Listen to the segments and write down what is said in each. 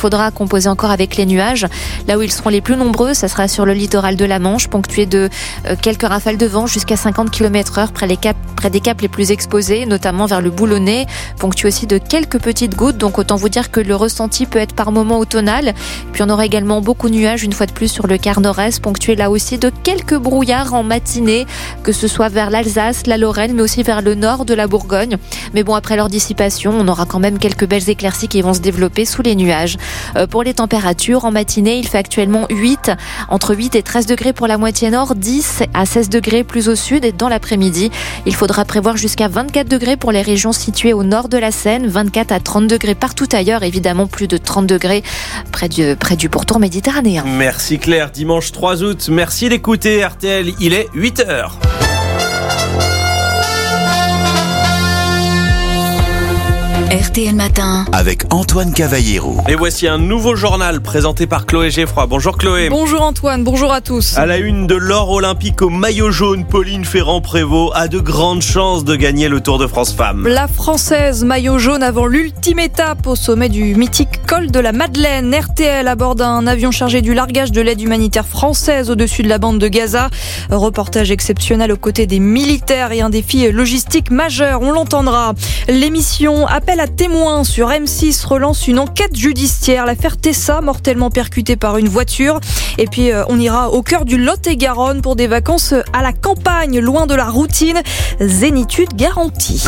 faudra composer encore avec les nuages. Là où ils seront les plus nombreux, ça sera sur le littoral de la Manche, ponctué de quelques rafales de vent jusqu'à 50 km/h près des caps les plus exposés, notamment vers le Boulonnais, ponctué aussi de quelques petites gouttes. Donc autant vous dire que le ressenti peut être par moments automnal. Puis on aura également beaucoup de nuages une fois de plus sur le quart nord-est, ponctué là aussi de quelques brouillards en matinée, que ce soit vers l'Alsace, la Lorraine, mais aussi vers le nord de la Bourgogne. Mais bon, après leur dissipation, on aura quand même quelques belles éclaircies qui vont se développer sous les nuages. Pour les températures, en matinée, il fait actuellement entre 8 et 13 degrés pour la moitié nord, 10 à 16 degrés plus au sud, et dans l'après-midi, il faudra prévoir jusqu'à 24 degrés pour les régions situées au nord de la Seine, 24 à 30 degrés partout ailleurs, évidemment plus de 30 degrés près du pourtour méditerranéen. Merci Claire, dimanche 3 août, merci d'écouter RTL, il est 8h. RTL Matin avec Antoine Cavallero. Et voici un nouveau journal présenté par Chloé Geffroy. Bonjour Chloé. Bonjour Antoine, bonjour à tous. À la une de l'or olympique au maillot jaune, Pauline Ferrand-Prévot a de grandes chances de gagner le Tour de France Femmes. La Française maillot jaune avant l'ultime étape au sommet du mythique col de la Madeleine. RTL aborde un avion chargé du largage de l'aide humanitaire française au-dessus de la bande de Gaza. Reportage exceptionnel aux côtés des militaires et un défi logistique majeur, on l'entendra. L'émission Appel à témoins sur M6 relance une enquête judiciaire. L'affaire Tessa, mortellement percutée par une voiture. Et puis on ira au cœur du Lot-et-Garonne pour des vacances à la campagne, loin de la routine. Zénitude garantie.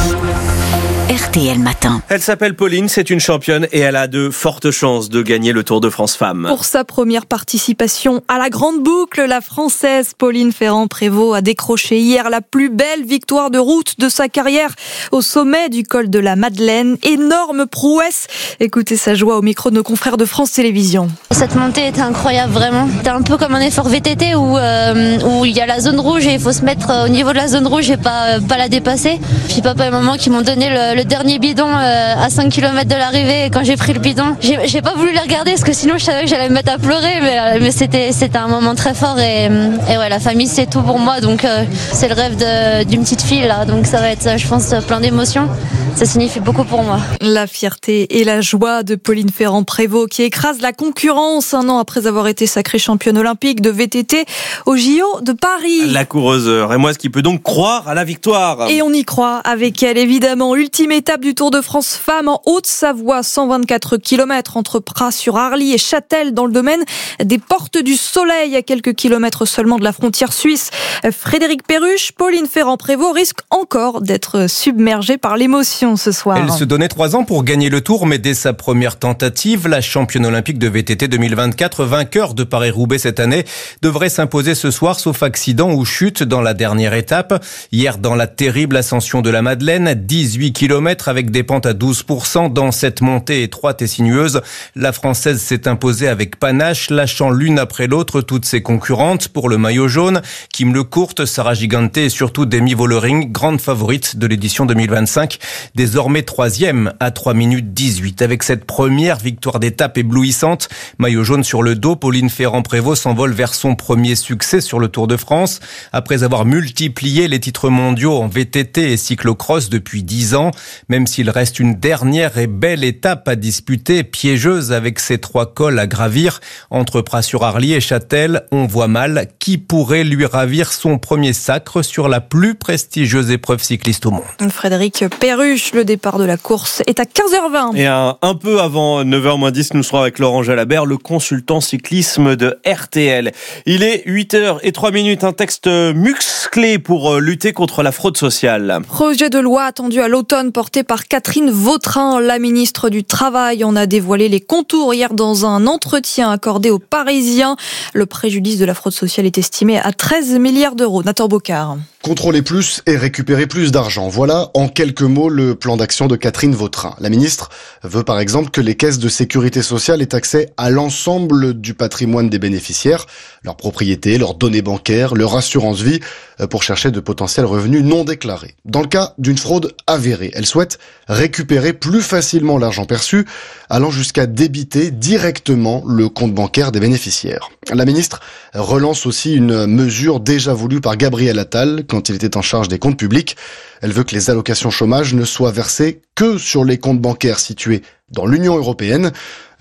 RTL Matin. Elle s'appelle Pauline, c'est une championne et elle a de fortes chances de gagner le Tour de France Femmes. Pour sa première participation à la grande boucle, la Française Pauline Ferrand-Prévot a décroché hier la plus belle victoire de route de sa carrière au sommet du col de la Madeleine. Énorme prouesse. Écoutez sa joie au micro de nos confrères de France Télévisions. Cette montée était incroyable, vraiment. C'était un peu comme un effort VTT où il y a la zone rouge et il faut se mettre au niveau de la zone rouge et pas la dépasser. Puis papa et maman qui m'ont donné le dernier bidon à 5 km de l'arrivée. Et quand j'ai pris le bidon, j'ai pas voulu les regarder parce que sinon je savais que j'allais me mettre à pleurer. Mais c'était un moment très fort et ouais, la famille c'est tout pour moi. Donc c'est le rêve d'une petite fille là. Donc ça va être, je pense, plein d'émotions. Ça signifie beaucoup pour moi. La fierté et la joie de Pauline Ferrand-Prévot qui écrase la concurrence un an après avoir été sacrée championne olympique de VTT au JO de Paris. La coureuse rémoise qui peut donc croire à la victoire. Et on y croit avec elle, évidemment. Ultime étape du Tour de France Femmes en Haute-Savoie, 124 km entre Pras-sur-Arly et Châtel dans le domaine des Portes du Soleil, à quelques kilomètres seulement de la frontière suisse. Frédéric Perruche, Pauline Ferrand-Prévot risque encore d'être submergée par l'émotion ce soir. Elle se donnait 3 ans pour gagner le Tour, mais dès sa première tentative, la championne olympique de VTT 2024, vainqueur de Paris-Roubaix cette année, devrait s'imposer ce soir, sauf accident ou chute dans la dernière étape. Hier, dans la terrible ascension de la Madeleine, 18 km avec des pentes à 12%. Dans cette montée étroite et sinueuse, la Française s'est imposée avec panache, lâchant l'une après l'autre toutes ses concurrentes. Pour le maillot jaune, Kim Lecourte, Sarah Gigante et surtout Demi Vollering, grande favorite de l'édition 2025. Désormais 3e à 3 minutes 18. Avec cette première victoire d'étape éblouissante, maillot jaune sur le dos, Pauline Ferrand-Prévot s'envole vers son premier succès sur le Tour de France. Après avoir multiplié les titres mondiaux en VTT et cyclocross depuis 10 ans, même s'il reste une dernière et belle étape à disputer, piégeuse avec ses 3 cols à gravir, entre Pras-sur-Arly et Châtel, on voit mal qui pourrait lui ravir son premier sacre sur la plus prestigieuse épreuve cycliste au monde. Frédéric Perruche, le départ de la course est à 15h20. Et un peu avant 9h-10, nous serons avec Laurent Jalabert, le consultant cyclisme de RTL. Il est 8h03, un texte musclé pour lutter contre la fraude sociale. Projet de loi attendu à l'automne porté par Catherine Vautrin, la ministre du Travail. On a dévoilé les contours hier dans un entretien accordé aux Parisiens. Le préjudice de la fraude sociale est estimé à 13 milliards d'euros. Nathan Bocard. Contrôler plus et récupérer plus d'argent. Voilà en quelques mots le plan d'action de Catherine Vautrin. La ministre veut par exemple que les caisses de sécurité sociale aient accès à l'ensemble du patrimoine des bénéficiaires, leurs propriétés, leurs données bancaires, leur assurance vie, pour chercher de potentiels revenus non déclarés. Dans le cas d'une fraude avérée, elle souhaite récupérer plus facilement l'argent perçu, allant jusqu'à débiter directement le compte bancaire des bénéficiaires. La ministre relance aussi une mesure déjà voulue par Gabriel Attal quand il était en charge des comptes publics. Elle veut que les allocations chômage ne soient versées que sur les comptes bancaires situés dans l'Union européenne.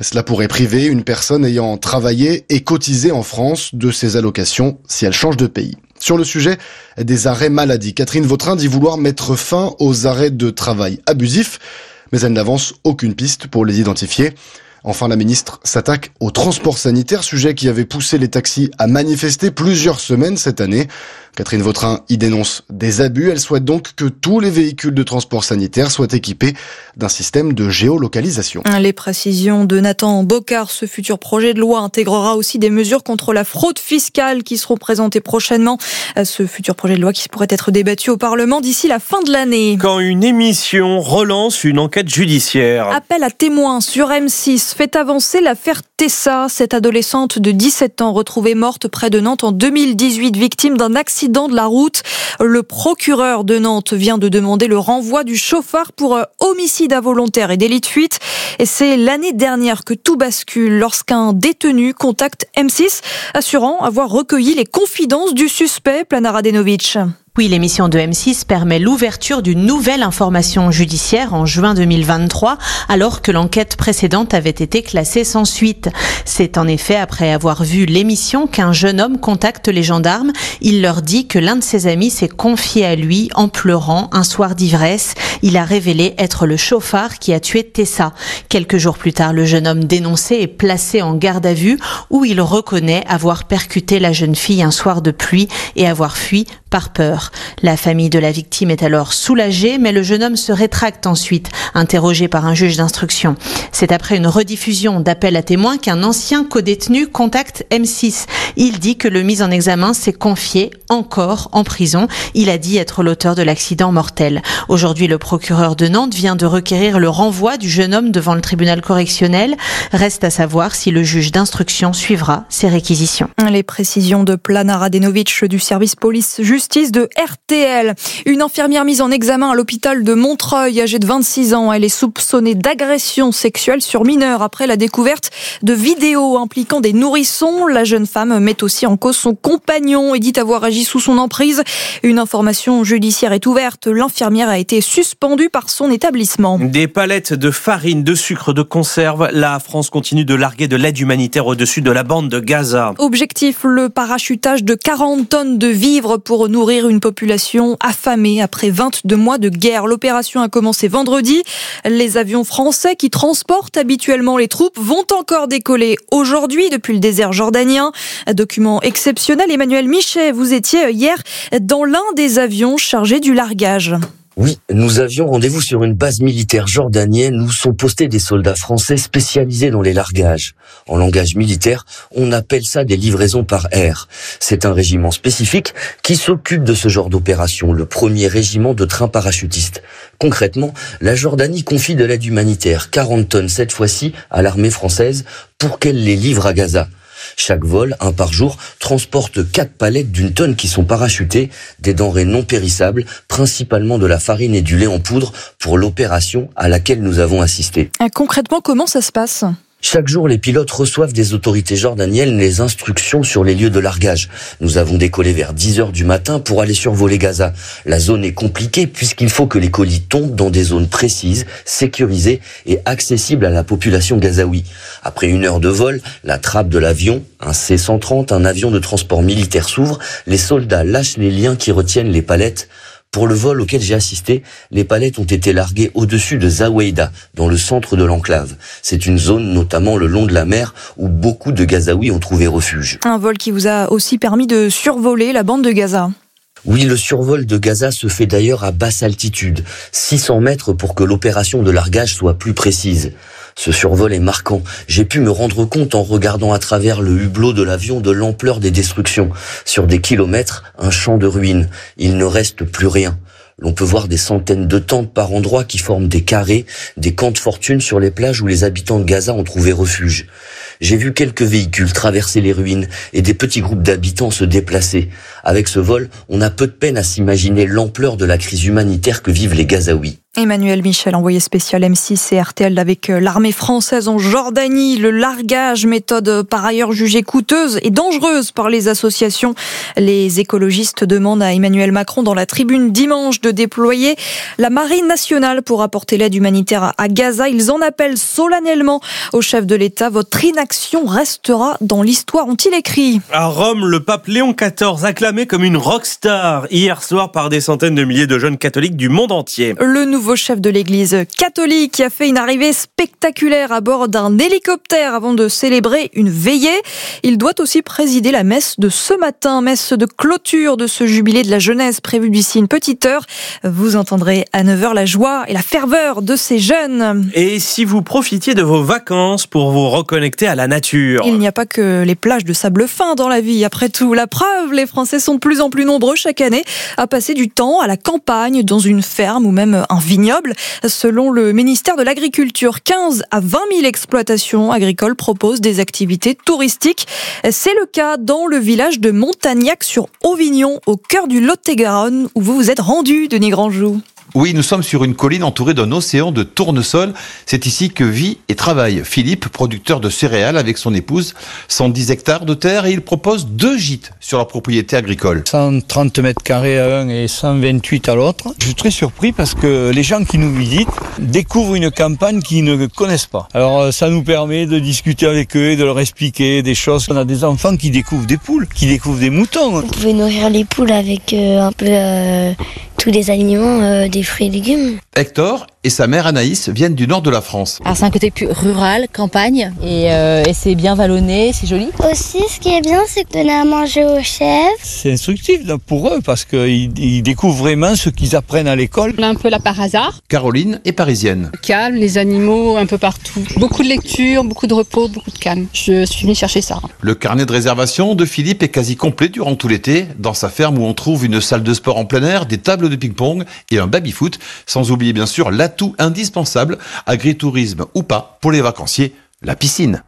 Cela pourrait priver une personne ayant travaillé et cotisé en France de ses allocations si elle change de pays. Sur le sujet des arrêts maladie, Catherine Vautrin dit vouloir mettre fin aux arrêts de travail abusifs, mais elle n'avance aucune piste pour les identifier. Enfin, la ministre s'attaque au transport sanitaire, sujet qui avait poussé les taxis à manifester plusieurs semaines cette année. Catherine Vautrin y dénonce des abus. Elle souhaite donc que tous les véhicules de transport sanitaire soient équipés d'un système de géolocalisation. Les précisions de Nathan Bocard. Ce futur projet de loi intégrera aussi des mesures contre la fraude fiscale qui seront présentées prochainement. Ce futur projet de loi qui pourrait être débattu au Parlement d'ici la fin de l'année. Quand une émission relance une enquête judiciaire. Appel à témoins sur M6 fait avancer l'affaire Tessa, cette adolescente de 17 ans retrouvée morte près de Nantes en 2018, victime d'un accident de la route. Le procureur de Nantes vient de demander le renvoi du chauffard pour homicide involontaire et délit de fuite. Et c'est l'année dernière que tout bascule lorsqu'un détenu contacte M6, assurant avoir recueilli les confidences du suspect, Plana Radenovic. Oui, l'émission de M6 permet l'ouverture d'une nouvelle information judiciaire en juin 2023, alors que l'enquête précédente avait été classée sans suite. C'est en effet après avoir vu l'émission qu'un jeune homme contacte les gendarmes. Il leur dit que l'un de ses amis s'est confié à lui en pleurant un soir d'ivresse. Il a révélé être le chauffard qui a tué Tessa. Quelques jours plus tard, le jeune homme dénoncé est placé en garde à vue où il reconnaît avoir percuté la jeune fille un soir de pluie et avoir fui par peur. La famille de la victime est alors soulagée, mais le jeune homme se rétracte ensuite, interrogé par un juge d'instruction. C'est après une rediffusion d'appel à témoins qu'un ancien codétenu contacte M6. Il dit que le mis en examen s'est confié encore en prison. Il a dit être l'auteur de l'accident mortel. Aujourd'hui, le procureur de Nantes vient de requérir le renvoi du jeune homme devant le tribunal correctionnel. Reste à savoir si le juge d'instruction suivra ses réquisitions. Les précisions de Plana Radenovic du service police-justice de RTL. Une infirmière mise en examen à l'hôpital de Montreuil, âgée de 26 ans. Elle est soupçonnée d'agression sexuelle sur mineurs après la découverte de vidéos impliquant des nourrissons. La jeune femme met aussi en cause son compagnon et dit avoir agi sous son emprise. Une information judiciaire est ouverte. L'infirmière a été suspendue par son établissement. Des palettes de farine, de sucre, de conserve. La France continue de larguer de l'aide humanitaire au-dessus de la bande de Gaza. Objectif, le parachutage de 40 tonnes de vivres pour nourrir une population affamée après 22 mois de guerre. L'opération a commencé vendredi. Les avions français qui transportent habituellement les troupes vont encore décoller aujourd'hui depuis le désert jordanien. Document exceptionnel. Emmanuel Michet, vous étiez hier dans l'un des avions chargés du largage. Oui, nous avions rendez-vous sur une base militaire jordanienne où sont postés des soldats français spécialisés dans les largages. En langage militaire, on appelle ça des livraisons par air. C'est un régiment spécifique qui s'occupe de ce genre d'opération, le 1er régiment de trains parachutistes. Concrètement, la Jordanie confie de l'aide humanitaire, 40 tonnes cette fois-ci, à l'armée française pour qu'elle les livre à Gaza. Chaque vol, un par jour, transporte 4 palettes d'une tonne qui sont parachutées, des denrées non périssables, principalement de la farine et du lait en poudre pour l'opération à laquelle nous avons assisté. Concrètement, comment ça se passe ? Chaque jour, les pilotes reçoivent des autorités jordaniennes les instructions sur les lieux de largage. Nous avons décollé vers 10h du matin pour aller survoler Gaza. La zone est compliquée puisqu'il faut que les colis tombent dans des zones précises, sécurisées et accessibles à la population gazaoui. Après 1 heure de vol, la trappe de l'avion, un C-130, un avion de transport militaire s'ouvre. Les soldats lâchent les liens qui retiennent les palettes. Pour le vol auquel j'ai assisté, les palettes ont été larguées au-dessus de Zaweida, dans le centre de l'enclave. C'est une zone, notamment le long de la mer, où beaucoup de Gazaouis ont trouvé refuge. Un vol qui vous a aussi permis de survoler la bande de Gaza. Oui, le survol de Gaza se fait d'ailleurs à basse altitude, 600 mètres pour que l'opération de largage soit plus précise. Ce survol est marquant. J'ai pu me rendre compte en regardant à travers le hublot de l'avion de l'ampleur des destructions. Sur des kilomètres, un champ de ruines. Il ne reste plus rien. L'on peut voir des centaines de tentes par endroits qui forment des carrés, des camps de fortune sur les plages où les habitants de Gaza ont trouvé refuge. J'ai vu quelques véhicules traverser les ruines et des petits groupes d'habitants se déplacer. Avec ce vol, on a peu de peine à s'imaginer l'ampleur de la crise humanitaire que vivent les Gazaouis. Emmanuel Michel, envoyé spécial M6 et RTL avec l'armée française en Jordanie. Le largage, méthode par ailleurs jugée coûteuse et dangereuse par les associations. Les écologistes demandent à Emmanuel Macron dans la tribune dimanche de déployer la marine nationale pour apporter l'aide humanitaire à Gaza. Ils en appellent solennellement au chef de l'État. Votre inaction restera dans l'histoire, ont-ils écrit. À Rome, le pape Léon XIV acclamé comme une rockstar hier soir par des centaines de milliers de jeunes catholiques du monde entier. Le nouveau chef de l'église catholique qui a fait une arrivée spectaculaire à bord d'un hélicoptère avant de célébrer une veillée. Il doit aussi présider la messe de ce matin, messe de clôture de ce jubilé de la jeunesse prévu d'ici une petite heure. Vous entendrez à 9h la joie et la ferveur de ces jeunes. Et si vous profitiez de vos vacances pour vous reconnecter à la nature? Il n'y a pas que les plages de sable fin dans la vie. Après tout, la preuve, les Français sont de plus en plus nombreux chaque année à passer du temps à la campagne, dans une ferme ou même un vignoble. Selon le ministère de l'Agriculture, 15 à 20 000 exploitations agricoles proposent des activités touristiques. C'est le cas dans le village de Montagnac sur Auvignon, au cœur du Lot-et-Garonne, où vous vous êtes rendu, Denis Grandjou. Oui, nous sommes sur une colline entourée d'un océan de tournesol. C'est ici que vit et travaille Philippe, producteur de céréales avec son épouse. 110 hectares de terre et il propose 2 gîtes sur leur propriété agricole. 130 mètres carrés à un et 128 à l'autre. Je suis très surpris parce que les gens qui nous visitent découvrent une campagne qu'ils ne connaissent pas. Alors ça nous permet de discuter avec eux et de leur expliquer des choses. On a des enfants qui découvrent des poules, qui découvrent des moutons. Vous pouvez nourrir les poules avec un peu tous les aliments, des fruits et légumes. Hector et sa mère Anaïs viennent du nord de la France. Alors c'est un côté plus rural, campagne, et c'est bien vallonné, c'est joli. Aussi, ce qui est bien, c'est de donner à manger aux chèvres. C'est instructif pour eux parce qu'ils découvrent vraiment ce qu'ils apprennent à l'école. On a un peu là par hasard. Caroline est parisienne. Calme, les animaux un peu partout. Beaucoup de lecture, beaucoup de repos, beaucoup de calme. Je suis venue chercher ça. Le carnet de réservation de Philippe est quasi complet durant tout l'été. Dans sa ferme où on trouve une salle de sport en plein air, des tables de ping-pong et un baby-foot. Sans oublier bien sûr l'atout indispensable, agritourisme ou pas, pour les vacanciers, la piscine.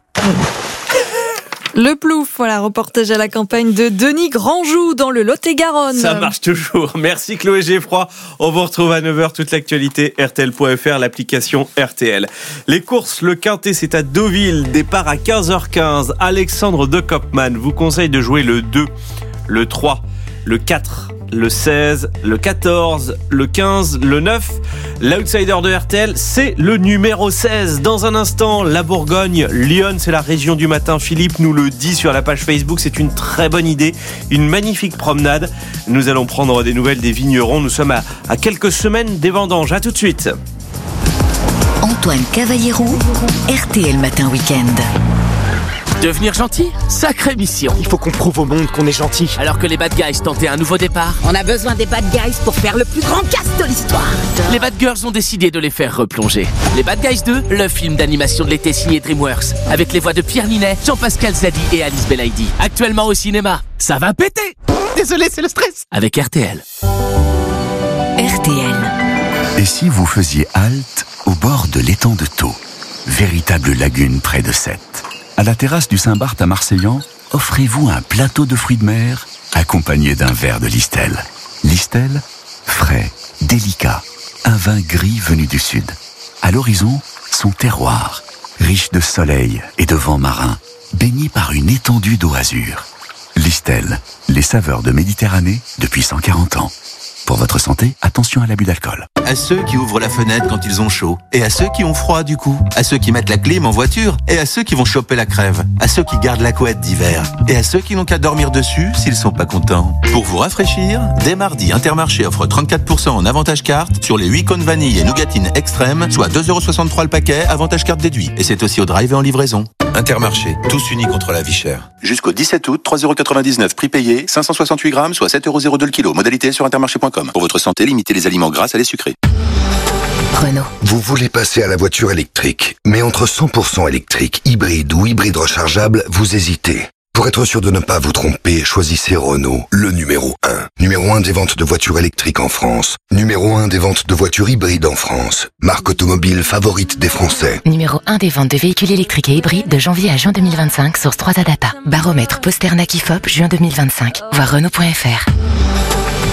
Le Plouf, voilà, reportage à la campagne de Denis Grandjou dans le Lot-et-Garonne. Ça marche toujours. Merci Chloé Geffroy. On vous retrouve à 9h, toute l'actualité, RTL.fr, l'application RTL. Les courses, le Quintet, c'est à Deauville, départ à 15h15. Alexandre de Kopman vous conseille de jouer le 2, le 3, le 4, le 16, le 14, le 15, le 9. L'outsider de RTL, c'est le numéro 16. Dans un instant, la Bourgogne, Lyon, c'est la région du matin. Philippe nous le dit sur la page Facebook, c'est une très bonne idée, une magnifique promenade. Nous allons prendre des nouvelles des vignerons. Nous sommes à quelques semaines des vendanges. À tout de suite. Antoine Cavallero, RTL Matin Week-end. Devenir gentil, sacrée mission. Il faut qu'on prouve au monde qu'on est gentil. Alors que les Bad Guys tentaient un nouveau départ, on a besoin des Bad Guys pour faire le plus grand casse de l'histoire. Les Bad Girls ont décidé de les faire replonger. Les Bad Guys 2, le film d'animation de l'été signé DreamWorks, avec les voix de Pierre Ninet, Jean-Pascal Zadi et Alice Belaïdi. Actuellement au cinéma, ça va péter. Désolé, c'est le stress. Avec RTL. RTL. Et si vous faisiez halte au bord de l'étang de Thau, véritable lagune près de Sète. À la terrasse du Saint-Barth à Marseillan, offrez-vous un plateau de fruits de mer accompagné d'un verre de Listel. Listel, frais, délicat, un vin gris venu du sud. À l'horizon, son terroir, riche de soleil et de vent marin, baigné par une étendue d'eau azur. Listel, les saveurs de Méditerranée depuis 140 ans. Pour votre santé, attention à l'abus d'alcool. À ceux qui ouvrent la fenêtre quand ils ont chaud, et à ceux qui ont froid du coup, à ceux qui mettent la clim en voiture, et à ceux qui vont choper la crève, à ceux qui gardent la couette d'hiver, et à ceux qui n'ont qu'à dormir dessus s'ils sont pas contents. Pour vous rafraîchir, dès mardi, Intermarché offre 34% en avantage carte sur les 8 cônes vanille et nougatine extrême, soit 2,63€ le paquet, avantage carte déduit. Et c'est aussi au drive et en livraison. Intermarché, tous unis contre la vie chère. Jusqu'au 17 août, 3,99€ prix payé, 568 grammes, soit 7,02€ le kilo. Modalité sur intermarché.com. Pour votre santé, limitez les aliments gras à les sucrés. Renault. Vous voulez passer à la voiture électrique, mais entre 100% électrique, hybride ou hybride rechargeable, vous hésitez. Pour être sûr de ne pas vous tromper, choisissez Renault, le numéro 1. Numéro 1 des ventes de voitures électriques en France. Numéro 1 des ventes de voitures hybrides en France. Marque automobile favorite des Français. Numéro 1 des ventes de véhicules électriques et hybrides de janvier à juin 2025, source 3A Data. Baromètre Posternak IFOP, juin 2025. Voir Renault.fr.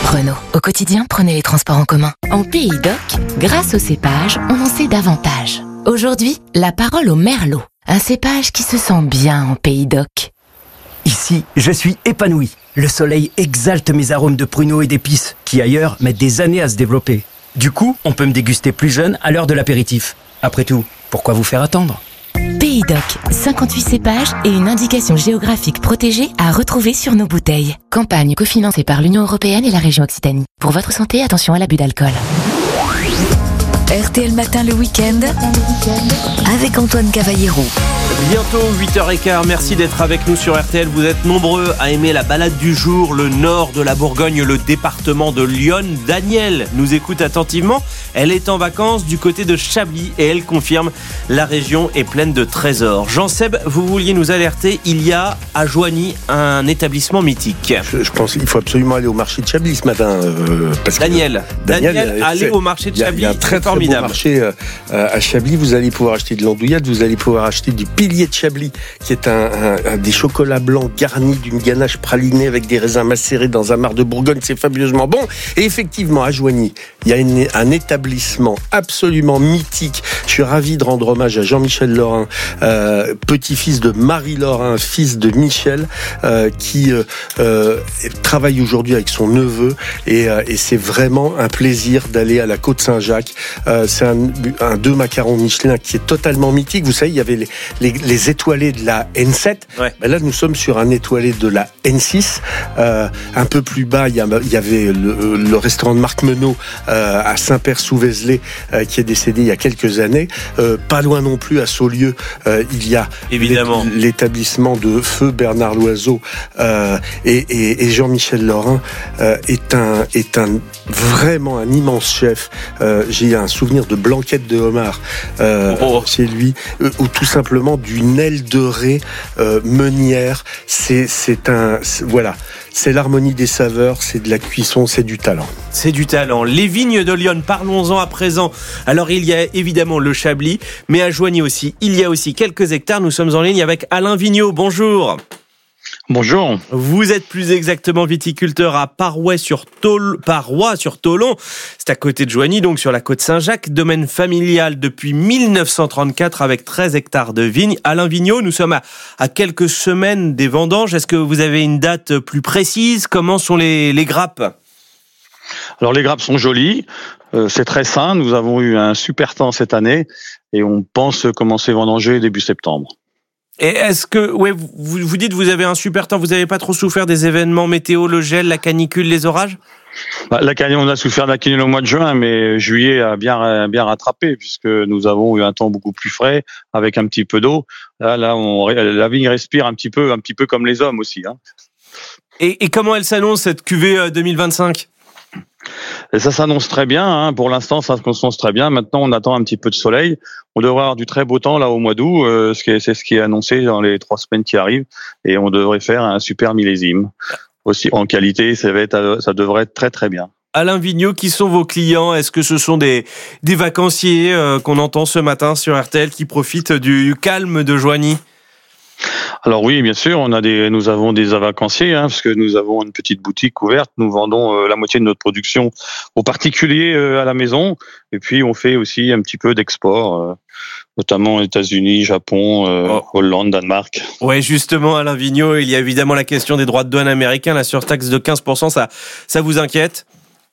Renault. Au quotidien, prenez les transports en commun. En Pays d'Oc, grâce au cépage, on en sait davantage. Aujourd'hui, la parole au merlot. Un cépage qui se sent bien en Pays d'Oc. Ici, je suis épanoui. Le soleil exalte mes arômes de pruneaux et d'épices, qui ailleurs mettent des années à se développer. Du coup, on peut me déguster plus jeune à l'heure de l'apéritif. Après tout, pourquoi vous faire attendre ? Pays d'Oc, 58 cépages et une indication géographique protégée à retrouver sur nos bouteilles. Campagne cofinancée par l'Union européenne et la région Occitanie. Pour votre santé, attention à l'abus d'alcool. RTL Matin le week-end avec Antoine Cavallero. Bientôt 8h15, merci d'être avec nous sur RTL. Vous êtes nombreux à aimer la balade du jour, le nord de la Bourgogne, le département de Lyon. Danielle nous écoute attentivement. Elle est en vacances du côté de Chablis et elle confirme la région est pleine de trésors. Jean-Seb, vous vouliez nous alerter, il y a à Joigny un établissement mythique. Je pense qu'il faut absolument aller au marché de Chablis ce matin. Daniel, allez au marché de Chablis. Il y a un très beau marché à Chablis. Vous allez pouvoir acheter de l'andouillette, vous allez pouvoir acheter du pilier de Chablis, qui est un des chocolats blancs garnis d'une ganache pralinée avec des raisins macérés dans un marc de Bourgogne. C'est fabuleusement bon. Et effectivement, à Joigny, il y a un établissement absolument mythique. Je suis ravi de rendre hommage à Jean-Michel Laurin, petit-fils de Marie Laurin, fils de Michel, qui travaille aujourd'hui avec son neveu. Et c'est vraiment un plaisir d'aller à la Côte Saint-Jacques. C'est un 2 macarons Michelin qui est totalement mythique. Vous savez, il y avait les étoilés de la N7. Ouais. Ben là, nous sommes sur un étoilé de la N6. Un peu plus bas, il y avait le restaurant de Marc Menot à Saint-Père-sous-Vézelay qui est décédé il y a quelques années. Pas loin non plus, à Saulieu, il y a évidemment l'établissement de Feu Bernard Loiseau et Jean-Michel Laurin est vraiment un immense chef. J'ai un souvenir de blanquette de homard chez lui, ou tout simplement d'une aile de raie meunière. Voilà, c'est l'harmonie des saveurs, c'est de la cuisson, c'est du talent. C'est du talent. Les vignes de Lyon, parlons-en à présent. Alors il y a évidemment le Chablis, mais à Joigny aussi, il y a aussi quelques hectares. Nous sommes en ligne avec Alain Vigneault. Bonjour. Bonjour. Vous êtes plus exactement viticulteur à Parois-sur-Tholon. C'est à côté de Joigny, donc sur la côte Saint-Jacques. Domaine familial depuis 1934 avec 13 hectares de vignes. Alain Vigneault, nous sommes à quelques semaines des vendanges. Est-ce que vous avez une date plus précise ? Comment sont les grappes ? Alors les grappes sont jolies, c'est très sain. Nous avons eu un super temps cette année et on pense commencer vendanger début septembre. Et est-ce que, vous dites vous avez un super temps, vous n'avez pas trop souffert des événements météo, le gel, la canicule, les orages ? On a souffert de la canicule au mois de juin, mais juillet a bien rattrapé puisque nous avons eu un temps beaucoup plus frais avec un petit peu d'eau. Là, la vigne respire un petit peu comme les hommes aussi. Hein. Et comment elle s'annonce cette cuvée 2025 ? Et ça s'annonce très bien, hein. Pour l'instant ça s'annonce très bien. Maintenant on attend un petit peu de soleil. On devrait avoir du très beau temps là au mois d'août, c'est ce qui est annoncé dans les 3 semaines qui arrivent, et on devrait faire un super millésime. Aussi en qualité, ça devrait être très très bien. Alain Vigneault, qui sont vos clients ? Est-ce que ce sont des vacanciers qu'on entend ce matin sur RTL qui profitent du calme de Joigny ? Alors oui, bien sûr, nous avons des vacanciers, parce que nous avons une petite boutique ouverte. Nous vendons la moitié de notre production aux particuliers à la maison, et puis on fait aussi un petit peu d'export, notamment aux États-Unis, Japon, Hollande, Danemark. Ouais, justement, Alain Vigneault, il y a évidemment la question des droits de douane américains, la surtaxe de 15%, ça vous inquiète ?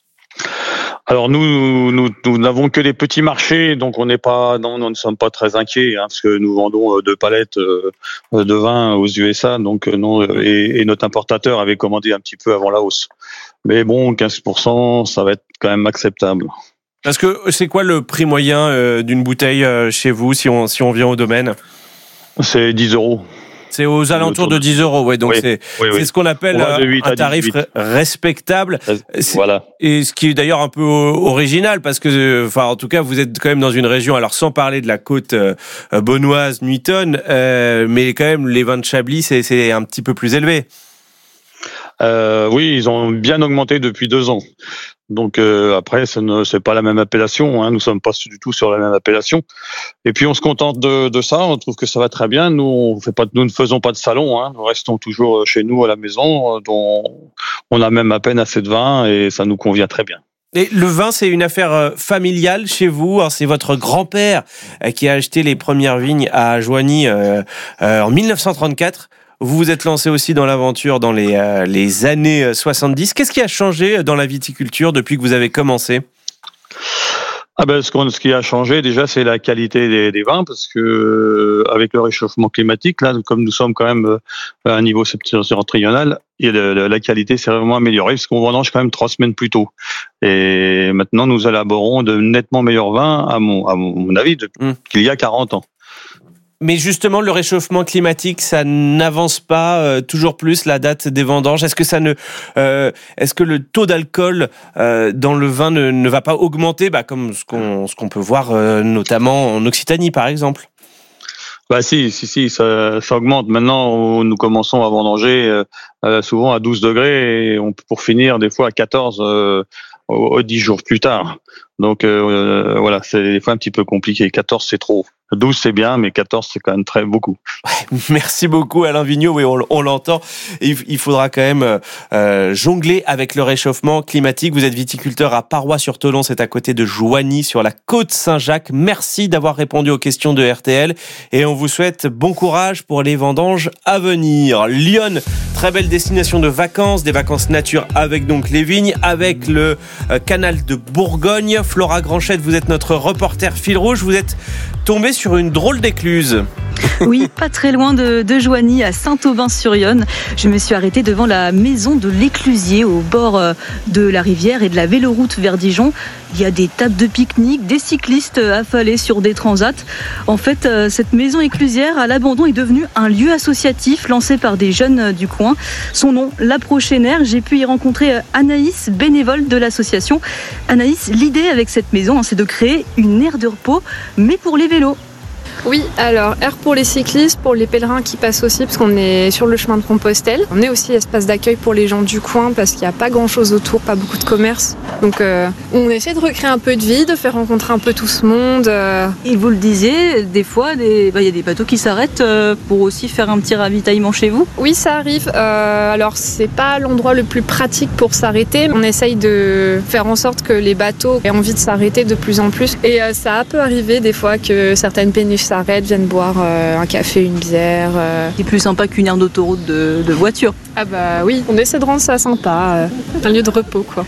Alors nous n'avons que des petits marchés, donc nous ne sommes pas très inquiets, parce que nous vendons 2 palettes de vin aux USA, donc non, et notre importateur avait commandé un petit peu avant la hausse. Mais bon, 15%, ça va être quand même acceptable. Parce que c'est quoi le prix moyen d'une bouteille chez vous si on vient au domaine ? C'est 10 €. C'est aux alentours de 10 €, ouais. Donc c'est ce qu'on appelle un tarif respectable. Voilà. Et ce qui est d'ailleurs un peu original, parce que, en tout cas, vous êtes quand même dans une région, alors sans parler de la côte beaunoise, nuitonne, mais quand même les vins de Chablis, c'est un petit peu plus élevé. Oui, ils ont bien augmenté depuis 2 ans. Donc après, c'est pas la même appellation. Nous sommes pas du tout sur la même appellation. Et puis on se contente de ça. On trouve que ça va très bien. Nous ne faisons pas de salon. Nous restons toujours chez nous à la maison, dont on a même à peine assez de vin et ça nous convient très bien. Et le vin, c'est une affaire familiale chez vous. Alors, c'est votre grand-père qui a acheté les premières vignes à Joigny en 1934. Vous vous êtes lancé aussi dans l'aventure dans les années 70. Qu'est-ce qui a changé dans la viticulture depuis que vous avez commencé ? Ce qui a changé déjà, c'est la qualité des vins, parce que avec le réchauffement climatique, là, comme nous sommes quand même à un niveau septentrional, et la qualité s'est vraiment améliorée, parce qu'on vendange quand même 3 semaines plus tôt. Et maintenant, nous élaborons de nettement meilleurs vins, à mon avis, qu'il y a 40 ans. Mais justement, le réchauffement climatique, ça n'avance pas toujours plus la date des vendanges. Est-ce que le taux d'alcool dans le vin ne va pas augmenter, comme ce qu'on peut voir notamment en Occitanie, par exemple ? Si, ça augmente. Maintenant, nous commençons à vendanger souvent à 12 degrés et pour finir des fois à 14 10 jours plus tard. Donc voilà, c'est des fois un petit peu compliqué. 14, c'est trop. 12, c'est bien, mais 14, c'est quand même très beaucoup. Merci beaucoup, Alain Vigneault. Oui, on l'entend. Il faudra quand même jongler avec le réchauffement climatique. Vous êtes viticulteur à Parois-sur-Tholon, c'est à côté de Joigny, sur la côte Saint-Jacques. Merci d'avoir répondu aux questions de RTL. Et on vous souhaite bon courage pour les vendanges à venir. Lyon, très belle destination de vacances, des vacances nature avec donc les vignes, avec le canal de Bourgogne. Flora Granchette, vous êtes notre reporter fil rouge. Vous êtes tombée sur une drôle d'écluse. Oui, pas très loin de Joigny, à Saint-Aubin-sur-Yonne. Je me suis arrêtée devant la maison de l'éclusier, au bord de la rivière et de la véloroute vers Dijon. Il y a des tables de pique-nique, des cyclistes affalés sur des transats. En fait, cette maison éclusière à l'abandon est devenue un lieu associatif lancé par des jeunes du coin. Son nom, La Prochaine-Aire. J'ai pu y rencontrer Anaïs, bénévole de l'association. Anaïs, l'idée avec cette maison, c'est de créer une aire de repos, mais pour les vélos. Oui, alors aire pour les cyclistes, pour les pèlerins qui passent aussi, parce qu'on est sur le chemin de Compostelle. On est aussi espace d'accueil pour les gens du coin, parce qu'il n'y a pas grand-chose autour, pas beaucoup de commerce. Donc on essaie de recréer un peu de vie, de faire rencontrer un peu tout ce monde. Et vous le disiez, des fois, il y a des bateaux qui s'arrêtent pour aussi faire un petit ravitaillement chez vous ? Oui, ça arrive. Alors c'est pas l'endroit le plus pratique pour s'arrêter. On essaye de faire en sorte que les bateaux aient envie de s'arrêter de plus en plus. Et ça peut arriver des fois que certaines péniches s'arrêtent, viennent boire un café, une bière. C'est plus sympa qu'une aire d'autoroute de voiture. Ah bah oui, on essaie de rendre ça sympa, un lieu de repos quoi.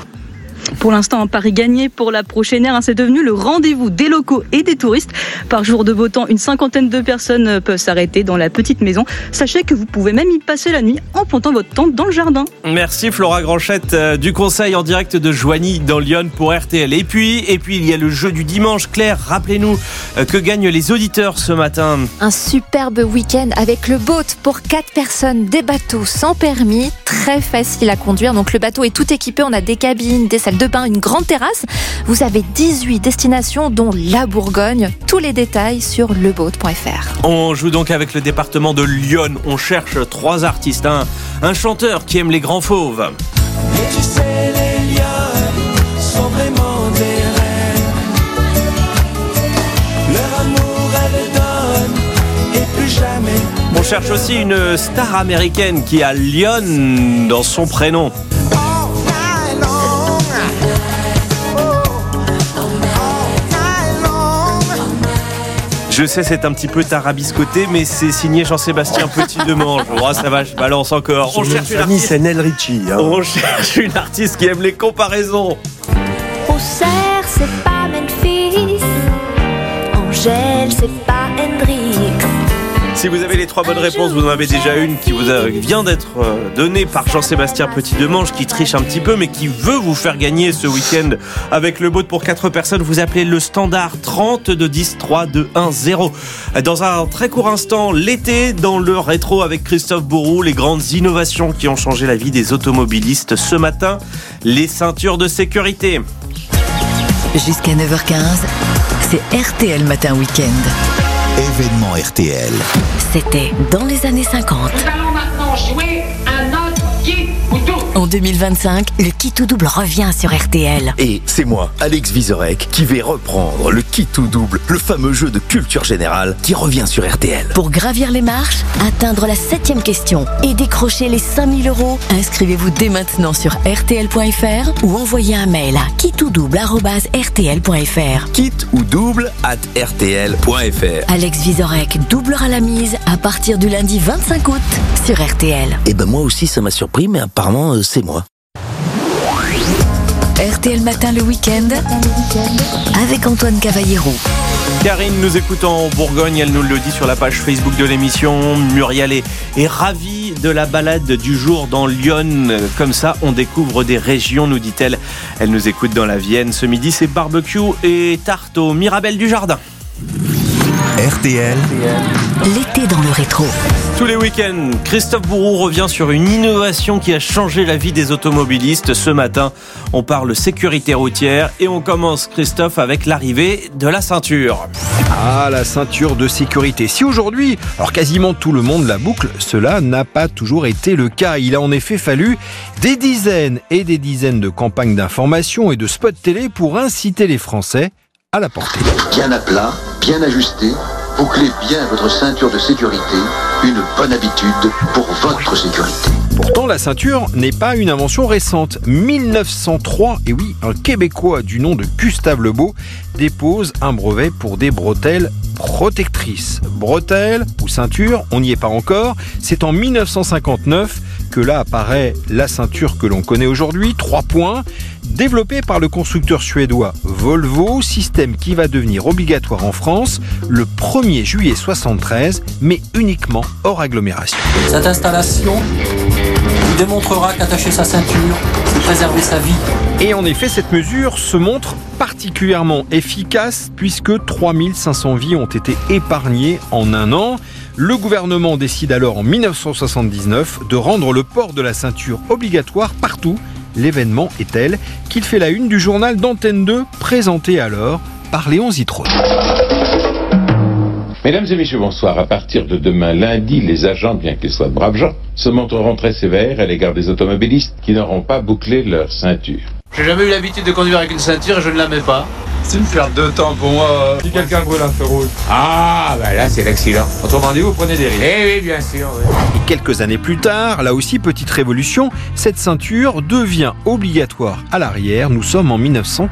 Pour l'instant, un pari gagné pour La Prochaine-Aire. C'est devenu le rendez-vous des locaux et des touristes. Par jour de beau temps, une 50aine de personnes peuvent s'arrêter dans la petite maison. Sachez que vous pouvez même y passer la nuit en plantant votre tente dans le jardin. Merci Flora Granchette du Conseil en direct de Joigny dans Lyon pour RTL. Et puis il y a le jeu du dimanche. Claire, rappelez-nous que gagnent les auditeurs ce matin. Un superbe week-end avec le boat pour 4 personnes, des bateaux sans permis, très facile à conduire. Donc le bateau est tout équipé, on a des cabines, des salles de bain, une grande terrasse. Vous avez 18 destinations dont la Bourgogne. Tous les détails sur leboat.fr. On joue donc avec le département de Lyon. On cherche 3 artistes. Un chanteur qui aime les grands fauves. Et tu sais, les lions sont vraiment des reines. Leur amour, elle donne et plus jamais. On cherche aussi une star américaine qui a Lyon dans son prénom. Je sais, c'est un petit peu tarabiscoté, mais c'est signé Jean-Sébastien Petit-Demange. Oh, ça va, je balance encore. On cherche une artiste. C'est Nel Richie. On cherche une artiste qui aime les comparaisons. Auxerre, c'est pas Memphis. Angèle, c'est pas Hendrix. Si vous avez les 3 bonnes réponses, vous en avez déjà une qui vous vient d'être donnée par Jean-Sébastien Petit-Demange, qui triche un petit peu, mais qui veut vous faire gagner ce week-end avec le boat pour 4 personnes. Vous appelez le standard 30 de 10 3 2 1 0. Dans un très court instant, l'été dans le rétro avec Christophe Bourou, les grandes innovations qui ont changé la vie des automobilistes. Ce matin, les ceintures de sécurité. Jusqu'à 9h15, c'est RTL Matin Week-end. Événement RTL. C'était dans les années 50. Nous allons maintenant jouer un autre guide. En 2025, le Qui tout double revient sur RTL. Et c'est moi, Alex Vizorek, qui vais reprendre le Qui tout double, le fameux jeu de culture générale qui revient sur RTL. Pour gravir les marches, atteindre la 7e question et décrocher les 5 000 €, inscrivez-vous dès maintenant sur rtl.fr ou envoyez un mail à quittoudoule@rtl.fr. Quitte ou double @rtl.fr. Alex Vizorek doublera la mise à partir du lundi 25 août sur RTL. Et ben moi aussi ça m'a surpris, mais apparemment c'est moi. RTL Matin le week-end avec Antoine Cavallero. Karine nous écoute en Bourgogne, elle nous le dit sur la page Facebook de l'émission. Muriel est ravie de la balade du jour dans Lyon. Comme ça, on découvre des régions, nous dit-elle. Elle nous écoute dans la Vienne. Ce midi, c'est barbecue et tarte au Mirabelle du Jardin. RTL. L'été dans le rétro. Tous les week-ends, Christophe Bourou revient sur une innovation qui a changé la vie des automobilistes. Ce matin, on parle sécurité routière et on commence, Christophe, avec l'arrivée de la ceinture. Ah, la ceinture de sécurité. Si aujourd'hui, alors quasiment tout le monde la boucle, cela n'a pas toujours été le cas. Il a en effet fallu des dizaines et des dizaines de campagnes d'information et de spots télé pour inciter les Français à la porter. Bien à plat, bien ajusté, bouclez bien votre ceinture de sécurité, une bonne habitude pour votre sécurité. Pourtant, la ceinture n'est pas une invention récente. 1903, et oui, un Québécois du nom de Gustave Lebeau dépose un brevet pour des bretelles protectrices. Bretelles ou ceinture, on n'y est pas encore. C'est en 1959 que là apparaît la ceinture que l'on connaît aujourd'hui, 3 points, développée par le constructeur suédois Volvo, système qui va devenir obligatoire en France le 1er juillet 73, mais uniquement hors agglomération. Cette installation vous démontrera qu'attacher sa ceinture, c'est préserver sa vie. Et en effet, cette mesure se montre particulièrement efficace puisque 3500 vies ont été épargnées en un an. Le gouvernement décide alors en 1979 de rendre le port de la ceinture obligatoire partout. L'événement est tel qu'il fait la une du journal d'Antenne 2, présenté alors par Léon Zitrone. Mesdames et messieurs, bonsoir. À partir de demain lundi, les agents, bien qu'ils soient de braves gens, se montreront très sévères à l'égard des automobilistes qui n'auront pas bouclé leur ceinture. J'ai jamais eu l'habitude de conduire avec une ceinture et je ne la mets pas. C'est une perte de temps pour moi. Si quelqu'un brûle un feu rouge. Ah, bah là, c'est l'accident. Autrement dit, vous prenez des risques. Eh oui, bien sûr. Oui. Et quelques années plus tard, là aussi petite révolution, cette ceinture devient obligatoire à l'arrière. Nous sommes en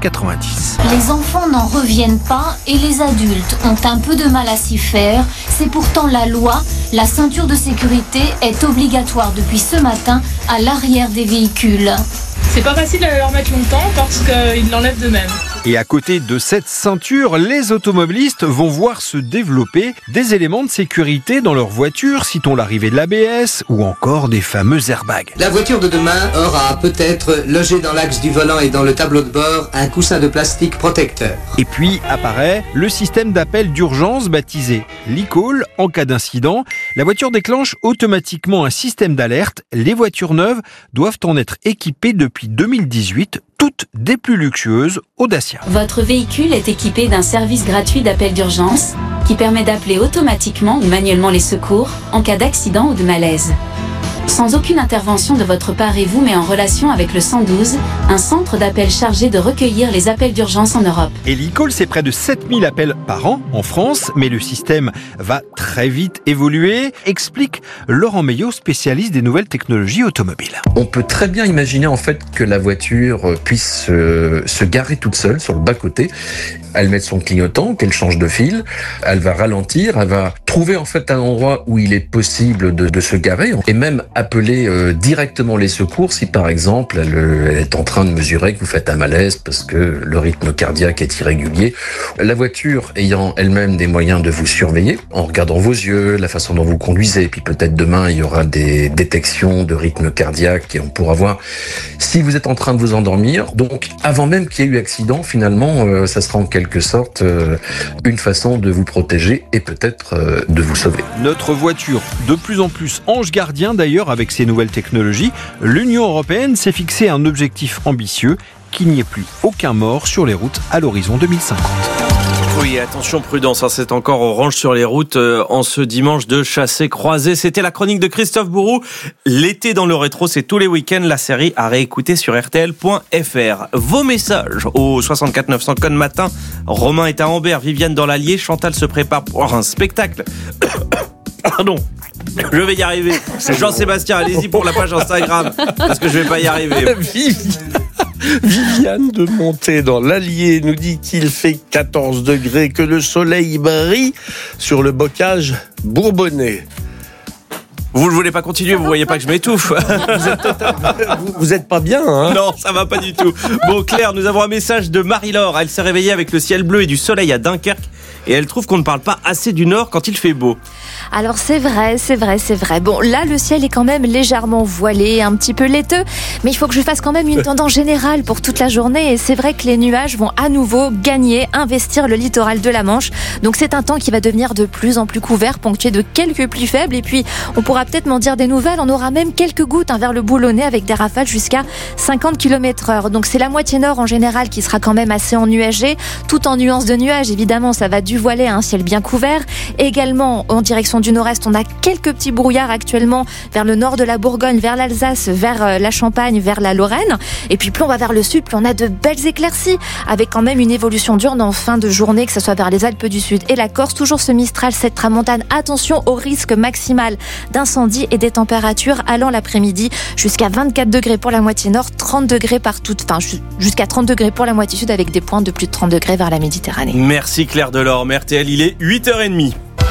1990. Les enfants n'en reviennent pas et les adultes ont un peu de mal à s'y faire. C'est pourtant la loi. La ceinture de sécurité est obligatoire depuis ce matin à l'arrière des véhicules. C'est pas facile de leur mettre longtemps parce qu'ils l'enlèvent d'eux-mêmes. Et à côté de cette ceinture, les automobilistes vont voir se développer des éléments de sécurité dans leur voiture, citons l'arrivée de l'ABS ou encore des fameux airbags. La voiture de demain aura peut-être logé dans l'axe du volant et dans le tableau de bord un coussin de plastique protecteur. Et puis apparaît le système d'appel d'urgence baptisé l'e-call. En cas d'incident, la voiture déclenche automatiquement un système d'alerte. Les voitures neuves doivent en être équipées depuis 2018, toutes des plus luxueuses au Dacia. Votre véhicule est équipé d'un service gratuit d'appel d'urgence qui permet d'appeler automatiquement ou manuellement les secours en cas d'accident ou de malaise. Sans aucune intervention de votre part et vous met en relation avec le 112, un centre d'appel chargé de recueillir les appels d'urgence en Europe. Et l'e-call, c'est près de 7000 appels par an en France, mais le système va très vite évoluer, explique Laurent Meillot, spécialiste des nouvelles technologies automobiles. On peut très bien imaginer en fait que la voiture puisse se garer toute seule sur le bas-côté. Elle met son clignotant, qu'elle change de fil, elle va ralentir, elle va trouver en fait un endroit où il est possible de se garer et même appeler directement les secours si par exemple elle est en train de mesurer que vous faites un malaise parce que le rythme cardiaque est irrégulier. La voiture ayant elle-même des moyens de vous surveiller en regardant vos yeux, la façon dont vous conduisez, puis peut-être demain il y aura des détections de rythme cardiaque et on pourra voir si vous êtes en train de vous endormir. Donc avant même qu'il y ait eu accident, finalement ça sera en quelque sorte une façon de vous protéger et peut-être de vous sauver. Notre voiture, de plus en plus ange gardien d'ailleurs avec ces nouvelles technologies, l'Union européenne s'est fixé un objectif ambitieux, qu'il n'y ait plus aucun mort sur les routes à l'horizon 2050. Oui, attention, prudence, c'est encore orange sur les routes en ce dimanche de chassé-croisé. C'était la chronique de Christophe Bourou. L'été dans le rétro, c'est tous les week-ends. La série à réécouter sur rtl.fr. Vos messages au 64 900 code matin. Romain est à Ambert, Viviane dans l'Allier. Chantal se prépare pour un spectacle. Pardon. Je vais y arriver. Jean-Sébastien, allez-y pour la page Instagram, parce que je vais pas y arriver. Viviane de Monté dans l'Allier nous dit qu'il fait 14 degrés, que le soleil brille sur le bocage bourbonnais. Vous ne voulez pas continuer, vous voyez pas que je m'étouffe. Vous êtes pas bien, hein? Non, ça va pas du tout. Bon, Claire, nous avons un message de Marie-Laure. Elle s'est réveillée avec le ciel bleu et du soleil à Dunkerque. Et elle trouve qu'on ne parle pas assez du Nord quand il fait beau. Alors c'est vrai. Bon, là, le ciel est quand même légèrement voilé, un petit peu laiteux, mais il faut que je fasse quand même une tendance générale pour toute la journée. Et c'est vrai que les nuages vont à nouveau gagner, investir le littoral de la Manche. Donc c'est un temps qui va devenir de plus en plus couvert, ponctué de quelques pluies faibles. Et puis, on pourra peut-être m'en dire des nouvelles. On aura même quelques gouttes vers le boulonnais avec des rafales jusqu'à 50 km/h. Donc c'est la moitié nord en général qui sera quand même assez ennuagée, tout en nuances de nuages. Évidemment, ça va du voilé à un ciel bien couvert. Également, en direction du nord-est, on a quelques petits brouillards actuellement vers le nord de la Bourgogne, vers l'Alsace, vers la Champagne, vers la Lorraine. Et puis plus on va vers le sud, plus on a de belles éclaircies, avec quand même une évolution diurne en fin de journée, que ce soit vers les Alpes du Sud et la Corse. Toujours ce Mistral, cette tramontane. Attention au risque maximal d'incendie et des températures allant l'après-midi jusqu'à 24 degrés pour la moitié nord, 30 degrés jusqu'à 30 degrés pour la moitié sud, avec des pointes de plus de 30 degrés vers la Méditerranée. Merci Claire Delorme. RTL, il est 8h30.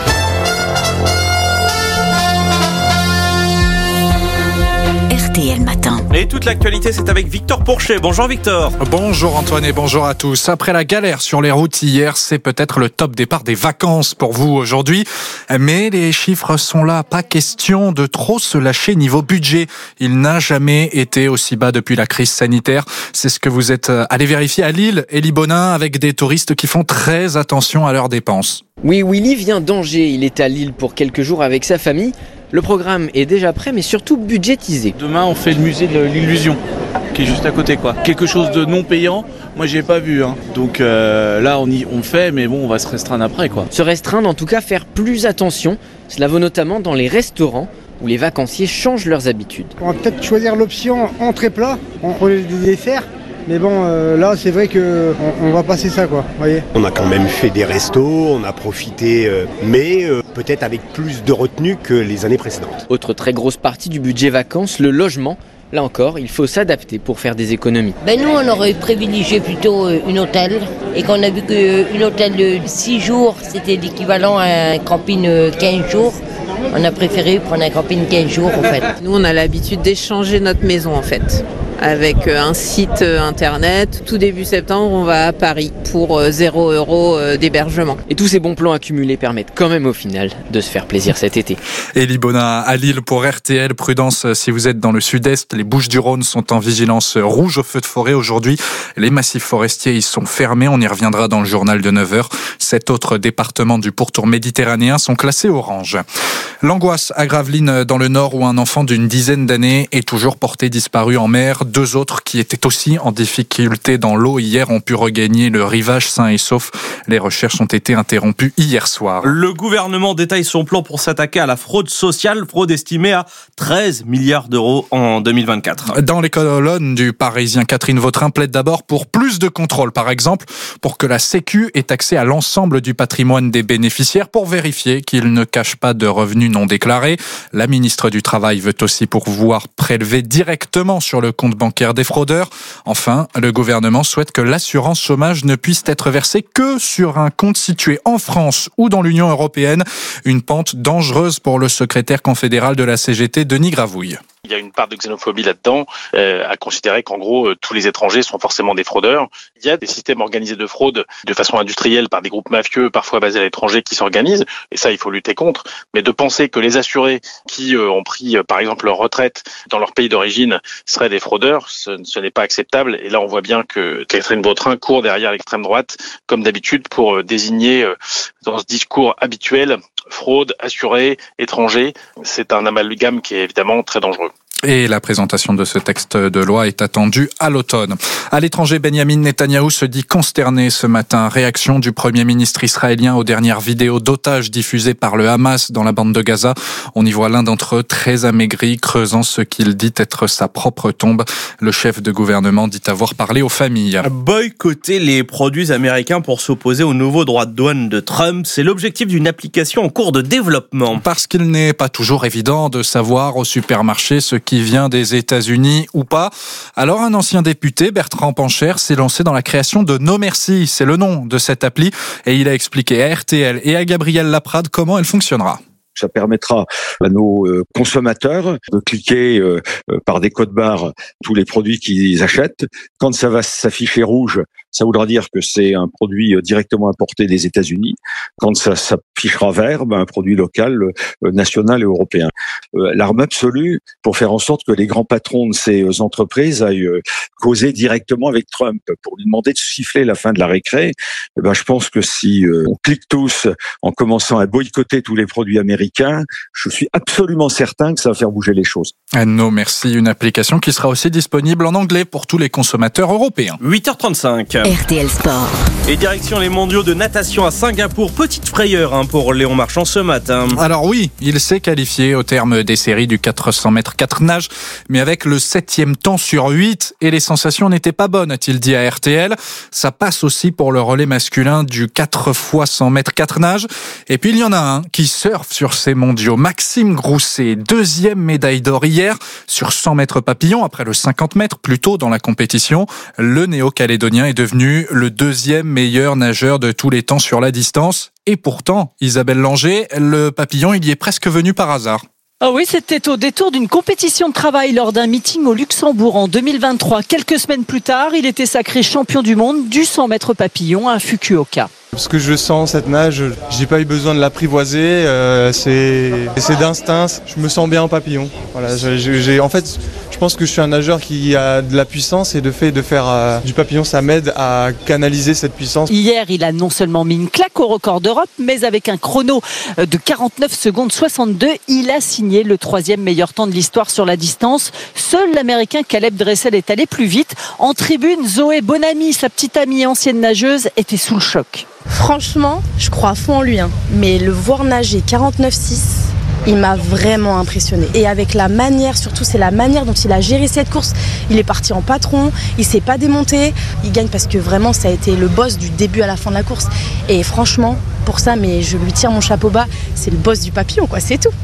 RTL Matin. Et toute l'actualité, c'est avec Victor Pourchet. Bonjour Victor. Bonjour Antoine et bonjour à tous. Après la galère sur les routes hier, c'est peut-être le top départ des vacances pour vous aujourd'hui. Mais les chiffres sont là. Pas question de trop se lâcher niveau budget. Il n'a jamais été aussi bas depuis la crise sanitaire. C'est ce que vous êtes allé vérifier à Lille et Libonin, avec des touristes qui font très attention à leurs dépenses. Oui, Willy vient d'Angers. Il est à Lille pour quelques jours avec sa famille. Le programme est déjà prêt, mais surtout budgétisé. Demain, on fait le musée de l'illusion, qui est juste à côté, quoi. Quelque chose de non payant, moi j'ai pas vu, hein. Donc là on fait, mais bon, on va se restreindre après, quoi. Se restreindre, en tout cas faire plus attention. Cela vaut notamment dans les restaurants, où les vacanciers changent leurs habitudes. On va peut-être choisir l'option entrée-plat, entre les desserts. Mais bon, là, c'est vrai qu'on va passer ça, quoi. Voyez. On a quand même fait des restos, on a profité, mais peut-être avec plus de retenue que les années précédentes. Autre très grosse partie du budget vacances, le logement. Là encore, il faut s'adapter pour faire des économies. Nous, on aurait privilégié plutôt une hôtel. Et qu'on a vu qu'une hôtel de 6 jours, c'était l'équivalent à un camping 15 jours. On a préféré prendre un camping 15 jours, en fait. Nous, on a l'habitude d'échanger notre maison, en fait, avec un site internet. Tout début septembre, on va à Paris pour 0 € d'hébergement. Et tous ces bons plans accumulés permettent quand même au final de se faire plaisir cet été. Et Libonin à Lille pour RTL. Prudence si vous êtes dans le sud-est. Les Bouches-du-Rhône sont en vigilance rouge au feu de forêt aujourd'hui. Les massifs forestiers y sont fermés. On y reviendra dans le journal de 9h. 7 autres départements du pourtour méditerranéen sont classés orange. L'angoisse à Gravelines dans le nord, où un enfant d'une dizaine d'années est toujours porté disparu en mer. 2 autres qui étaient aussi en difficulté dans l'eau hier ont pu regagner le rivage sain et sauf. Les recherches ont été interrompues hier soir. Le gouvernement détaille son plan pour s'attaquer à la fraude sociale, fraude estimée à 13 milliards d'euros en 2024. Dans les colonnes du Parisien, Catherine Vautrin plaide d'abord pour plus de contrôle, par exemple, pour que la Sécu ait accès à l'ensemble du patrimoine des bénéficiaires pour vérifier qu'ils ne cachent pas de revenus non déclarés. La ministre du Travail veut aussi pouvoir prélever directement sur le compte bancaire des fraudeurs. Enfin, le gouvernement souhaite que l'assurance chômage ne puisse être versée que sur un compte situé en France ou dans l'Union européenne. Une pente dangereuse pour le secrétaire confédéral de la CGT, Denis Gravouille. Il y a une part de xénophobie là-dedans, à considérer qu'en gros, tous les étrangers sont forcément des fraudeurs. Il y a des systèmes organisés de fraude de façon industrielle par des groupes mafieux, parfois basés à l'étranger, qui s'organisent. Et ça, il faut lutter contre. Mais de penser que les assurés qui ont pris, par exemple, leur retraite dans leur pays d'origine seraient des fraudeurs, ce n'est pas acceptable. Et là, on voit bien que Catherine Vautrin court derrière l'extrême droite, comme d'habitude, pour désigner dans ce discours habituel fraude, assurés, étrangers. C'est un amalgame qui est évidemment très dangereux. Et la présentation de ce texte de loi est attendue à l'automne. À l'étranger, Benjamin Netanyahou se dit consterné ce matin. Réaction du Premier ministre israélien aux dernières vidéos d'otages diffusées par le Hamas dans la bande de Gaza. On y voit l'un d'entre eux très amaigri, creusant ce qu'il dit être sa propre tombe. Le chef de gouvernement dit avoir parlé aux familles. Boycotter les produits américains pour s'opposer aux nouveaux droits de douane de Trump, c'est l'objectif d'une application en cours de développement. Parce qu'il n'est pas toujours évident de savoir au supermarché ce qui vient des États-Unis ou pas. Alors un ancien député, Bertrand Pancher, s'est lancé dans la création de No Merci. C'est le nom de cette appli et il a expliqué à RTL et à Gabriel Laprade comment elle fonctionnera. Ça permettra à nos consommateurs de cliquer par des codes barres tous les produits qu'ils achètent. Quand ça va s'afficher rouge, ça voudra dire que c'est un produit directement importé des États-Unis. Quand ça s'affichera vert, un produit local, national et européen. L'arme absolue pour faire en sorte que les grands patrons de ces entreprises aillent causer directement avec Trump pour lui demander de siffler la fin de la récré. Je pense que si on clique tous en commençant à boycotter tous les produits américains, je suis absolument certain que ça va faire bouger les choses. No Merci, une application qui sera aussi disponible en anglais pour tous les consommateurs européens. 8h35. RTL Sport. Et direction les mondiaux de natation à Singapour. Petite frayeur pour Léon Marchand ce matin. Alors oui, il s'est qualifié au terme des séries du 400 mètres 4 nages, mais avec le 7e temps sur 8 et les sensations n'étaient pas bonnes, a-t-il dit à RTL. Ça passe aussi pour le relais masculin du 4 x 100 mètres 4 nages. Et puis il y en a un qui surfe sur ces mondiaux. Maxime Grousset, 2e médaille d'or hier sur 100 mètres papillon après le 50 mètres plus tôt dans la compétition. Le néo-calédonien est devenu le 2e meilleur nageur de tous les temps sur la distance. Et pourtant, Isabelle Langer, le papillon, il y est presque venu par hasard. Ah oui, c'était au détour d'une compétition de travail lors d'un meeting au Luxembourg en 2023. Quelques semaines plus tard, il était sacré champion du monde du 100 mètres papillon à Fukuoka. Ce que je sens, cette nage, j'ai pas eu besoin de l'apprivoiser, c'est d'instinct, je me sens bien en papillon. Voilà, je pense que je suis un nageur qui a de la puissance et de faire du papillon, ça m'aide à canaliser cette puissance. Hier, il a non seulement mis une claque au record d'Europe, mais avec un chrono de 49 secondes 62, il a signé le 3e meilleur temps de l'histoire sur la distance. Seul l'Américain Caleb Dressel est allé plus vite. En tribune, Zoé Bonamy, sa petite amie ancienne nageuse, était sous le choc. Franchement, je crois à fond en lui. Mais le voir nager 49,6, il m'a vraiment impressionné. Et avec la manière, surtout c'est la manière dont il a géré cette course. Il est parti en patron, il s'est pas démonté. Il gagne parce que vraiment ça a été le boss du début à la fin de la course. Et franchement, pour ça, mais je lui tire mon chapeau bas, c'est le boss du papillon, c'est tout.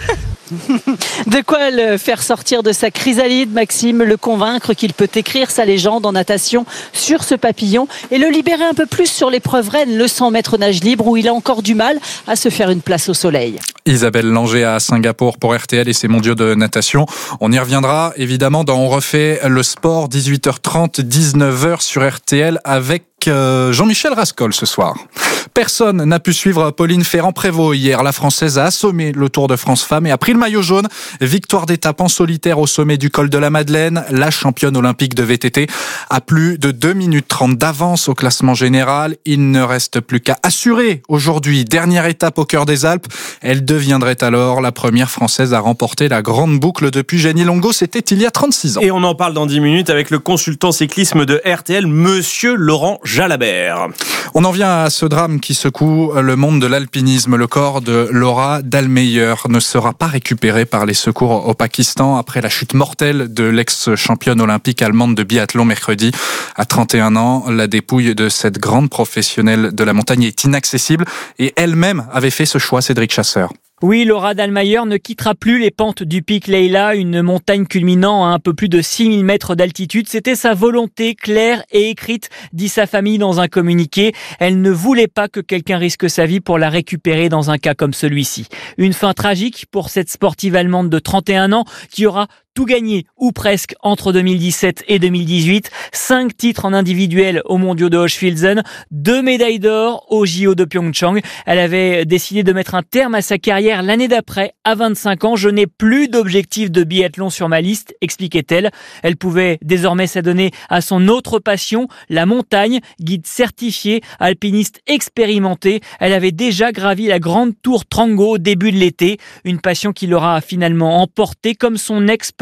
De quoi le faire sortir de sa chrysalide, Maxime, le convaincre qu'il peut écrire sa légende en natation sur ce papillon et le libérer un peu plus sur l'épreuve reine, le 100 mètres nage libre, où il a encore du mal à se faire une place au soleil. Isabelle Langer à Singapour pour RTL et ses mondiaux de natation. On y reviendra évidemment dans On refait le sport, 18h30, 19h sur RTL avec Jean-Michel Rascol ce soir. Personne n'a pu suivre Pauline Ferrand-Prévot hier. La Française a assommé le Tour de France Femmes et a pris le maillot jaune. Victoire d'étape en solitaire au sommet du col de la Madeleine. La championne olympique de VTT a plus de 2 minutes 30 d'avance au classement général. Il ne reste plus qu'à assurer aujourd'hui. Dernière étape au cœur des Alpes. Elle deviendrait alors la première Française à remporter la grande boucle depuis Jenny Longo. C'était il y a 36 ans. Et on en parle dans 10 minutes avec le consultant cyclisme de RTL, Monsieur Laurent Jalabert. On en vient à ce drame qui secoue le monde de l'alpinisme. Le corps de Laura Dahlmeier ne sera pas récupéré par les secours au Pakistan après la chute mortelle de l'ex-championne olympique allemande de biathlon mercredi. À 31 ans, la dépouille de cette grande professionnelle de la montagne est inaccessible et elle-même avait fait ce choix, Cédric Chasseur. Oui, Laura Dahlmeier ne quittera plus les pentes du pic Leila, une montagne culminant à un peu plus de 6000 mètres d'altitude. C'était sa volonté claire et écrite, dit sa famille dans un communiqué. Elle ne voulait pas que quelqu'un risque sa vie pour la récupérer dans un cas comme celui-ci. Une fin tragique pour cette sportive allemande de 31 ans qui aura tout gagné, ou presque, entre 2017 et 2018. 5 titres en individuel aux mondiaux de Hochfilzen, 2 médailles d'or aux JO de Pyeongchang. Elle avait décidé de mettre un terme à sa carrière l'année d'après, à 25 ans. Je n'ai plus d'objectif de biathlon sur ma liste, expliquait-elle. Elle pouvait désormais s'adonner à son autre passion, la montagne, guide certifié, alpiniste expérimenté. Elle avait déjà gravi la grande tour Trango au début de l'été, une passion qui l'aura finalement emportée comme son ex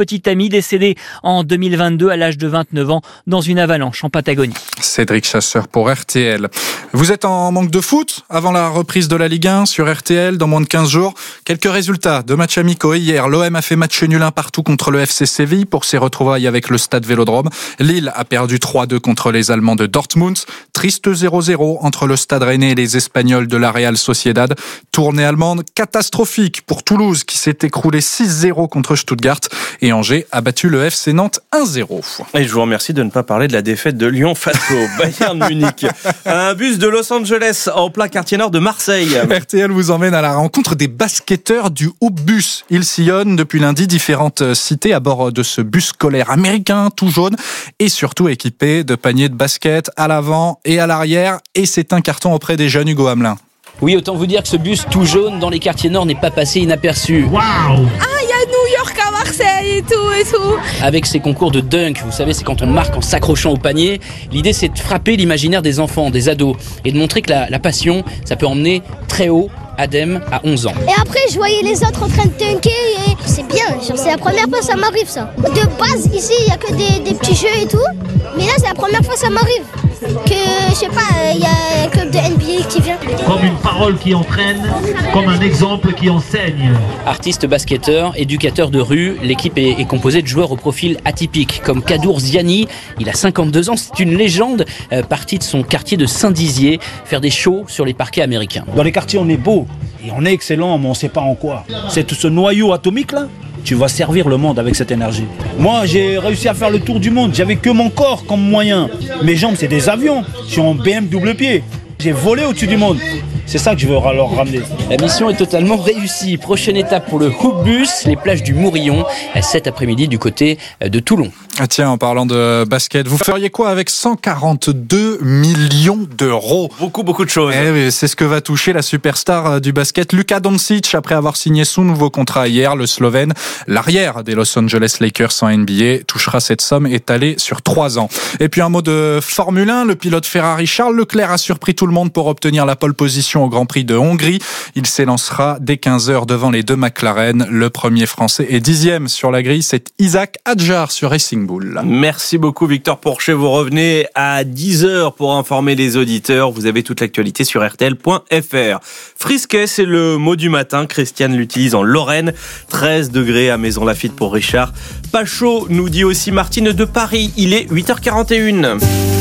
petit ami décédé en 2022 à l'âge de 29 ans dans une avalanche en Patagonie. Cédric Chasseur pour RTL. Vous êtes en manque de foot avant la reprise de la Ligue 1 sur RTL dans moins de 15 jours. Quelques résultats de matchs amicaux. Hier, l'OM a fait match nul 1 partout contre le FC Séville pour ses retrouvailles avec le Stade Vélodrome. Lille a perdu 3-2 contre les Allemands de Dortmund. Triste 0-0 entre le Stade Rennais et les Espagnols de la Real Sociedad. Tournée allemande catastrophique pour Toulouse qui s'est écroulé 6-0 contre Stuttgart. Et Angers a battu le FC Nantes 1-0. Et je vous remercie de ne pas parler de la défaite de Lyon face au Bayern Munich. Un bus de Los Angeles en plein quartier nord de Marseille. RTL vous emmène à la rencontre des basketteurs du Hoop-Bus. Ils sillonnent depuis lundi différentes cités à bord de ce bus scolaire américain tout jaune et surtout équipé de paniers de basket à l'avant et à l'arrière. Et c'est un carton auprès des jeunes. Hugo Hamelin. Oui, autant vous dire que ce bus tout jaune dans les quartiers nord n'est pas passé inaperçu. Waouh! Ah, il y a New York à Marseille et tout. Avec ces concours de dunk, vous savez, c'est quand on marque en s'accrochant au panier. L'idée, c'est de frapper l'imaginaire des enfants, des ados, et de montrer que la passion, ça peut emmener très haut. Adem a 11 ans. Et après, je voyais les autres en train de dunker et c'est bien, c'est la première fois que ça m'arrive ça. De base, ici, il n'y a que des petits jeux et tout, mais là, c'est la première fois que ça m'arrive. Que, je sais pas, il y a un club de NBA qui vient. Comme une parole qui entraîne, comme un exemple qui enseigne. Artiste, basketteur, éducateur de rue, l'équipe est composée de joueurs au profil atypique, comme Kadour Ziani. Il a 52 ans, c'est une légende, parti de son quartier de Saint-Dizier, faire des shows sur les parquets américains. Dans les quartiers, on est beau. Et on est excellent, mais on ne sait pas en quoi. C'est tout ce noyau atomique là, tu vas servir le monde avec cette énergie. Moi, j'ai réussi à faire le tour du monde. J'avais que mon corps comme moyen. Mes jambes, c'est des avions. Je suis en BM double pied. J'ai volé au-dessus du monde. C'est ça que je veux leur ramener. La mission est totalement réussie. Prochaine étape pour le Hoop-Bus, les plages du Mourillon, cet après-midi du côté de Toulon. Ah tiens, en parlant de basket, vous feriez quoi avec 142 millions d'euros? Beaucoup de choses. C'est ce que va toucher la superstar du basket, Luka Doncic, après avoir signé son nouveau contrat hier. Le Slovène, l'arrière des Los Angeles Lakers en NBA, touchera cette somme étalée sur 3 ans. Et puis un mot de Formule 1, le pilote Ferrari Charles Leclerc a surpris tout le monde pour obtenir la pole position au Grand Prix de Hongrie. Il s'élancera dès 15h devant les deux McLaren. Le premier français est 10e sur la grille, c'est Isaac Hadjar sur Racing Bull. Merci beaucoup Victor Porcher, vous revenez à 10h pour informer les auditeurs. Vous avez toute l'actualité sur rtl.fr. Frisquet, c'est le mot du matin. Christiane l'utilise en Lorraine. 13 degrés à Maison Lafitte pour Richard. Pas chaud, nous dit aussi Martine de Paris. Il est 8h41.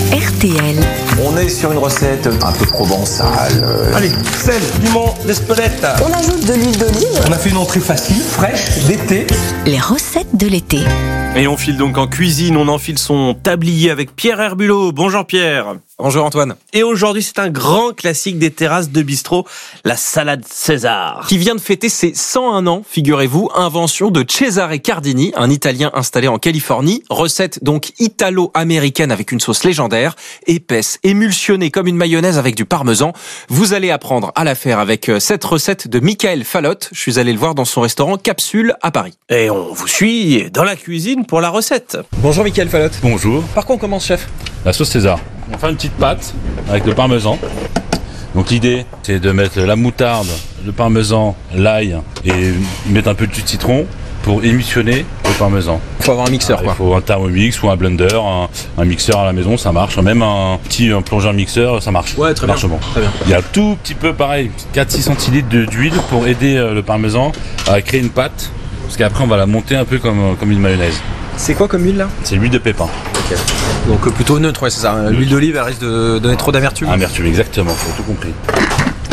RTL. On est sur une recette un peu provençale. Allez, sel, piment, d'Espelette. On ajoute de l'huile d'olive. On a fait une entrée facile, fraîche, d'été. Les recettes de l'été. Et on file donc en cuisine, on enfile son tablier avec Pierre Herbulot. Bonjour Pierre. Bonjour Antoine. Et aujourd'hui, c'est un grand classique des terrasses de bistrot, la salade César. Qui vient de fêter ses 101 ans, figurez-vous, invention de Cesare Cardini, un Italien installé en Californie. Recette donc italo-américaine avec une sauce légendaire, épaisse, émulsionnée comme une mayonnaise avec du parmesan. Vous allez apprendre à la faire avec cette recette de Michael Fallotte. Je suis allé le voir dans son restaurant Capsule à Paris. Et on vous suit dans la cuisine pour la recette. Bonjour Michael Fallotte. Bonjour. Par quoi on commence, chef? La sauce César. On fait une petite pâte avec le parmesan. Donc l'idée, c'est de mettre la moutarde, le parmesan, l'ail et mettre un peu de jus de citron pour émulsionner le parmesan. Il faut avoir un mixeur, quoi. Il faut un Thermomix ou un blender, un mixeur à la maison, ça marche. Même un petit plongeur mixeur, ça marche. Ouais, très bien. Largement. Très bien. Il y a un tout petit peu pareil, 4-6 centilitres d'huile pour aider le parmesan à créer une pâte. Parce qu'après, on va la monter un peu comme une mayonnaise. C'est quoi comme huile là? C'est l'huile de pépin. Ok. Donc plutôt neutre, ouais, c'est ça. L'huile d'olive, elle risque de donner trop d'amertume. Amertume, exactement, tu as tout compris. Là,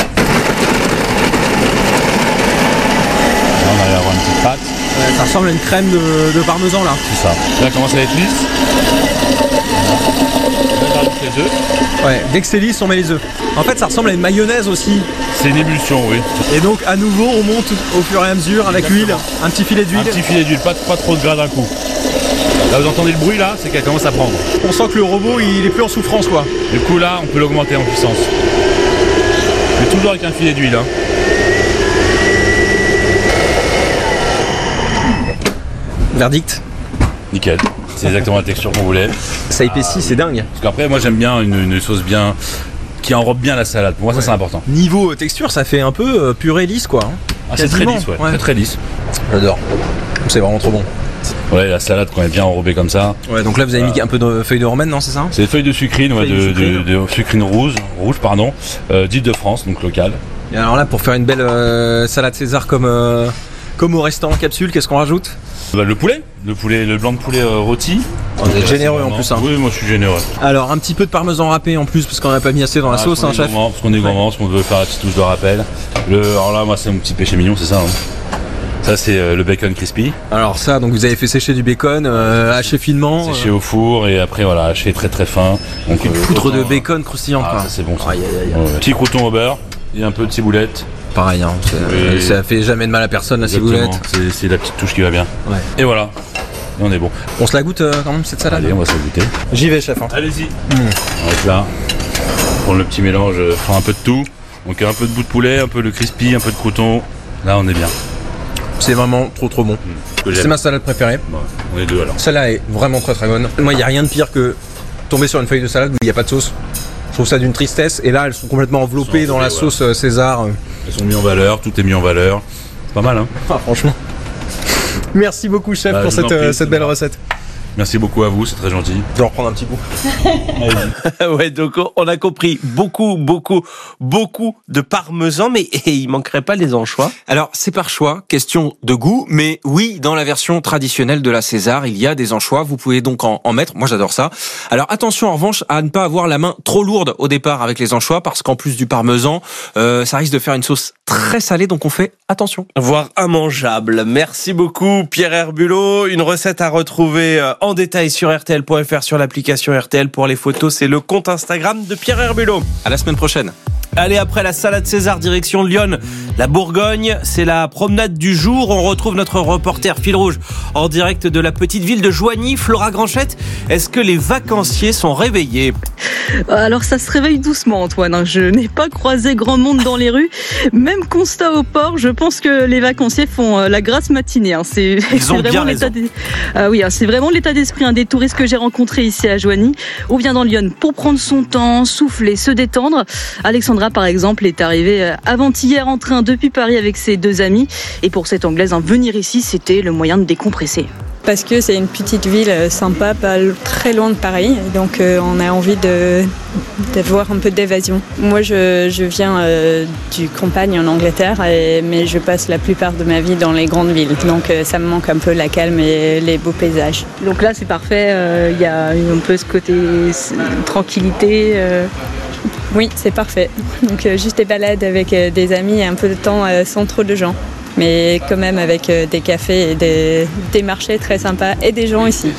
on arrive à avoir une petite pâte. Ouais, ça ressemble à une crème de parmesan là. C'est ça. Là, elle commence à être lisse. On rajoute les œufs. Ouais, dès que c'est lisse, on met les œufs. En fait, ça ressemble à une mayonnaise aussi. C'est une ébullition, oui. Et donc, à nouveau, on monte au fur et à mesure avec l'huile, un petit filet d'huile. Un petit filet d'huile, pas trop de gras d'un coup. Là, vous entendez le bruit là, c'est qu'elle commence à prendre. On sent que le robot, il est plus en souffrance, quoi. Du coup, là, on peut l'augmenter en puissance. Mais toujours avec un filet d'huile. Hein. Verdict. Nickel. C'est exactement la texture qu'on voulait. Ça épaissit, c'est dingue. Parce qu'après, moi, j'aime bien une sauce bien qui enrobe bien la salade. Pour moi, ça, c'est important. Niveau texture, ça fait un peu purée lisse, quoi. Ah, c'est très lisse, ouais. Très lisse. J'adore. C'est vraiment trop bon. Ouais, la salade quand elle est bien enrobée comme ça. Ouais, donc là vous avez mis un peu de feuilles de romaine, non, c'est ça? C'est des feuilles de sucrine, de sucrine rouge, d'Île-de-France, donc locale. Et alors là, pour faire une belle salade César comme au restaurant Capsule, qu'est-ce qu'on rajoute? Le poulet, le blanc de poulet rôti. Vous êtes généreux en plus, hein. Oui, moi je suis généreux. Alors un petit peu de parmesan râpé en plus, parce qu'on n'a pas mis assez dans la sauce, hein, chef. Parce qu'on est gourmand, parce qu'on veut faire la petite touche de rappel. Alors là, moi c'est mon petit péché mignon, c'est ça. Hein. Ça c'est le bacon crispy. Alors ça, donc vous avez fait sécher du bacon, haché finement. Séché au four et après voilà, haché très très fin. Donc une poudre de bacon croustillante. Ah, ça c'est bon. Ça. Petit crouton au beurre et un peu de ciboulette. Pareil, hein, ça fait jamais de mal à personne la ciboulette. C'est la petite touche qui va bien. Ouais. Et voilà, et on est bon. On se la goûte quand même cette salade? Allez, on va se la goûter. J'y vais, chef. Hein. Allez-y. On va être là. Prendre le petit mélange, prendre un peu de tout. Donc un peu de bout de poulet, un peu de crispy, un peu de crouton. Là, on est bien. C'est vraiment trop bon. C'est ma salade préférée. Bon, on est deux alors. Celle-là est vraiment très bonne. Moi, il n'y a rien de pire que tomber sur une feuille de salade où il n'y a pas de sauce. Je trouve ça d'une tristesse. Et là, elles sont complètement enveloppées dans la sauce César. Elles sont mises en valeur, tout est mis en valeur. C'est pas mal, hein? Ah, franchement. Merci beaucoup, chef, pour cette belle recette. Merci beaucoup à vous, c'est très gentil. Je vais en reprendre un petit bout. Ouais, donc on a compris beaucoup de parmesan, mais il manquerait pas les anchois. Alors, c'est par choix, question de goût, mais oui, dans la version traditionnelle de la César, il y a des anchois, vous pouvez donc en mettre, moi j'adore ça. Alors attention en revanche à ne pas avoir la main trop lourde au départ avec les anchois, parce qu'en plus du parmesan, ça risque de faire une sauce très salée, donc on fait attention. Voire immangeable. Merci beaucoup Pierre Herbulot, une recette à retrouver en détail sur RTL.fr, sur l'application RTL. Pour les photos, c'est le compte Instagram de Pierre Herbulot. À la semaine prochaine. Allez, après la salade César, direction Lyon, la Bourgogne, c'est la promenade du jour. On retrouve notre reporter fil rouge en direct de la petite ville de Joigny, Flora Granchette. Est-ce que les vacanciers sont réveillés? Alors ça se réveille doucement, Antoine. Je n'ai pas croisé grand monde dans les rues. Même constat au port, je pense que les vacanciers font la grasse matinée. C'est vraiment l'état c'est vraiment l'état d'esprit des touristes que j'ai rencontrés ici à Joigny ou bien dans Lyon pour prendre son temps, souffler, se détendre. Alexandra, par exemple, est arrivée avant-hier en train depuis Paris avec ses 2 amis. Et pour cette Anglaise, venir ici, c'était le moyen de décompresser. Parce que c'est une petite ville sympa, pas très loin de Paris, donc on a envie d'avoir un peu d'évasion. Moi je viens du campagne en Angleterre, mais je passe la plupart de ma vie dans les grandes villes, donc ça me manque un peu la calme et les beaux paysages. Donc là c'est parfait, il y a un peu ce côté tranquillité. Oui, c'est parfait. Donc juste des balades avec des amis et un peu de temps sans trop de gens. Mais quand même avec des cafés et des marchés très sympas et des gens ici.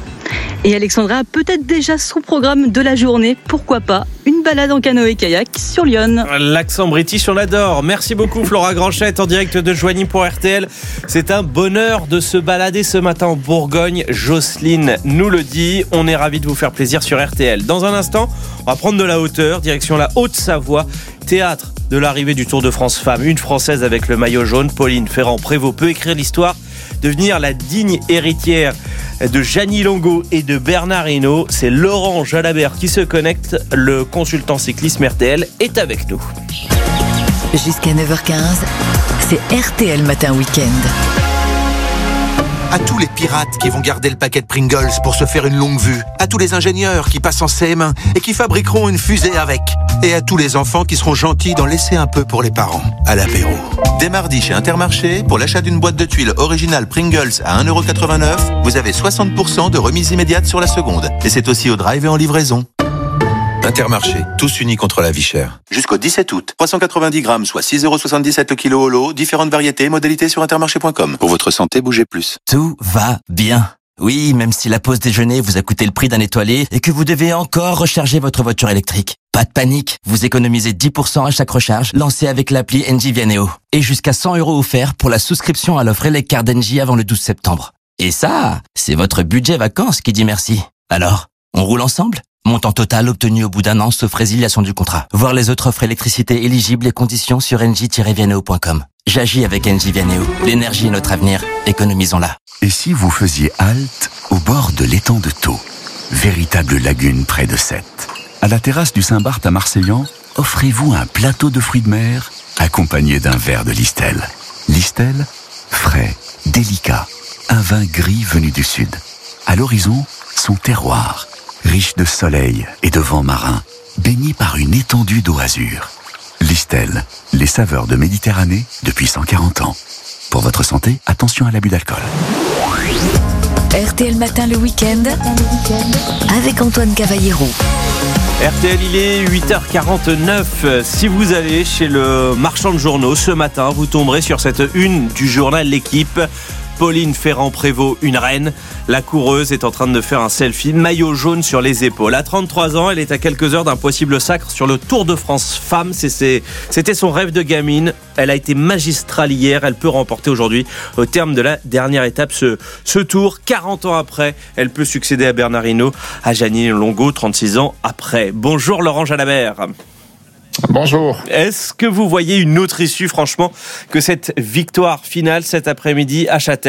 Et Alexandra a peut-être déjà son programme de la journée, pourquoi pas une balade en canoë-kayak sur Lyon. L'accent british, on l'adore. Merci beaucoup Flora Granchette en direct de Joigny pour RTL. C'est un bonheur de se balader ce matin en Bourgogne. Jocelyne nous le dit, on est ravis de vous faire plaisir sur RTL. Dans un instant, on va prendre de la hauteur, direction la Haute-Savoie. Théâtre de l'arrivée du Tour de France Femmes. Une Française avec le maillot jaune, Pauline Ferrand-Prévot, peut écrire l'histoire, devenir la digne héritière de Jeannie Longo et de Bernard Hinault. C'est Laurent Jalabert qui se connecte. Le consultant cyclisme RTL est avec nous. Jusqu'à 9h15, c'est RTL Matin Week-end. À tous les pirates qui vont garder le paquet de Pringles pour se faire une longue vue. À tous les ingénieurs qui passent en CM1 et qui fabriqueront une fusée avec. Et à tous les enfants qui seront gentils d'en laisser un peu pour les parents, à l'apéro. Dès mardi chez Intermarché, pour l'achat d'une boîte de tuiles originale Pringles à 1,89€, vous avez 60% de remise immédiate sur la seconde. Et c'est aussi au drive et en livraison. Intermarché, tous unis contre la vie chère. Jusqu'au 17 août, 390 grammes, soit 6,77€ le kilo au lot, différentes variétés, modalités sur intermarché.com. Pour votre santé, bougez plus. Tout va bien. Oui, même si la pause déjeuner vous a coûté le prix d'un étoilé et que vous devez encore recharger votre voiture électrique. Pas de panique, vous économisez 10% à chaque recharge, lancée avec l'appli Engie Vianeo. Et jusqu'à 100€ offerts pour la souscription à l'offre Eleccar d'Engie avant le 12 septembre. Et ça, c'est votre budget vacances qui dit merci. Alors, on roule ensemble ? Montant total obtenu au bout d'un an sauf résiliation du contrat. Voir les autres offres électricité éligibles et conditions sur engie-vianeo.com. J'agis avec Engie Vianeo. L'énergie est notre avenir. Économisons-la. Et si vous faisiez halte au bord de l'étang de Thau, véritable lagune près de Sète. À la terrasse du Saint-Barth à Marseillan, offrez-vous un plateau de fruits de mer accompagné d'un verre de Listel. Listel, frais, délicat, un vin gris venu du sud. À l'horizon, son terroir, riche de soleil et de vent marin, baigné par une étendue d'eau azur. Listel, les saveurs de Méditerranée depuis 140 ans. Pour votre santé, attention à l'abus d'alcool. RTL Matin le week-end avec Antoine Cavallero. RTL, il est 8h49. Si vous allez chez le marchand de journaux ce matin, vous tomberez sur cette une du journal L'Équipe. Pauline Ferrand-Prévot, une reine. La coureuse est en train de faire un selfie, maillot jaune sur les épaules. À 33 ans, elle est à quelques heures d'un possible sacre sur le Tour de France Femmes. C'était son rêve de gamine. Elle a été magistrale hier. Elle peut remporter aujourd'hui, au terme de la dernière étape, ce tour. 40 ans après, elle peut succéder à Bernard Hinault, à Jeanine Longo, 36 ans après. Bonjour Laurent Jalabert. Bonjour. Est-ce que vous voyez une autre issue, franchement, que cette victoire finale cet après-midi à Châtel ?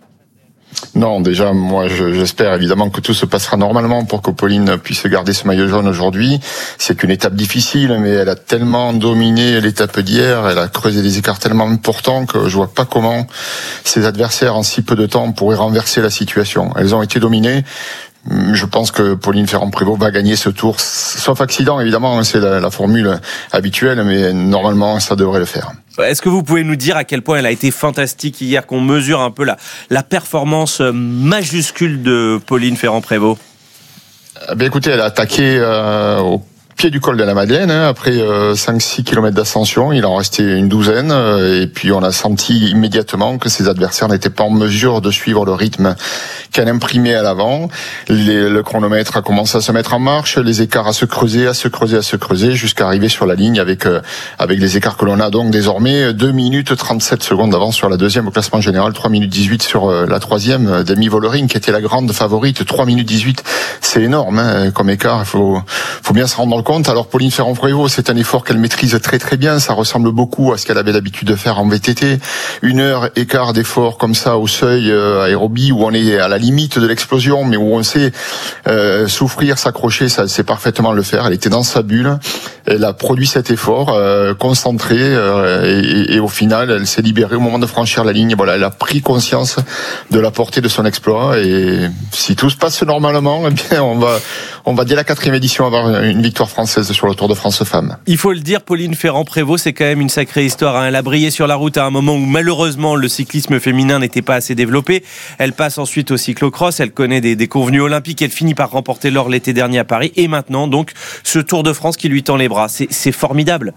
Non, déjà, moi, j'espère évidemment que tout se passera normalement pour que Pauline puisse garder ce maillot jaune aujourd'hui. C'est qu'une étape difficile, mais elle a tellement dominé l'étape d'hier, elle a creusé des écarts tellement importants que je vois pas comment ses adversaires en si peu de temps pourraient renverser la situation. Elles ont été dominées. Je pense que Pauline Ferrand-Prévot va gagner ce tour, sauf accident évidemment, c'est la formule habituelle, mais normalement ça devrait le faire. Est-ce que vous pouvez nous dire à quel point elle a été fantastique hier, qu'on mesure un peu la performance majuscule de Pauline Ferrand-Prévot ? Écoutez, elle a attaqué au pied du col de la Madeleine, après 5-6 km d'ascension, il en restait une douzaine, et puis on a senti immédiatement que ses adversaires n'étaient pas en mesure de suivre le rythme qu'elle imprimait à l'avant. Le chronomètre a commencé à se mettre en marche, les écarts à se creuser, jusqu'à arriver sur la ligne avec les écarts que l'on a donc désormais 2 minutes 37 secondes d'avance sur la deuxième au classement général, 3 minutes 18 sur la troisième, Demi Vollering qui était la grande favorite, 3 minutes 18, c'est énorme comme écart, il faut bien se rendre compte. Alors Pauline Ferrand-Prévot, c'est un effort qu'elle maîtrise très très bien, ça ressemble beaucoup à ce qu'elle avait l'habitude de faire en VTT. 1 heure écart d'effort comme ça au seuil aérobie où on est à la limite de l'explosion, mais où on sait souffrir, s'accrocher, ça sait parfaitement le faire. Elle était dans sa bulle, elle a produit cet effort concentré et au final elle s'est libérée au moment de franchir la ligne. Voilà, elle a pris conscience de la portée de son exploit et si tout se passe normalement, eh bien on va dès la 4e édition avoir une victoire française sur le Tour de France Femmes. Il faut le dire, Pauline Ferrand-Prévôt, c'est quand même une sacrée histoire. Elle a brillé sur la route à un moment où malheureusement le cyclisme féminin n'était pas assez développé. Elle passe ensuite au cyclocross, elle connaît des convenus olympiques, elle finit par remporter l'or l'été dernier à Paris et maintenant donc ce Tour de France qui lui tend les bras. C'est formidable.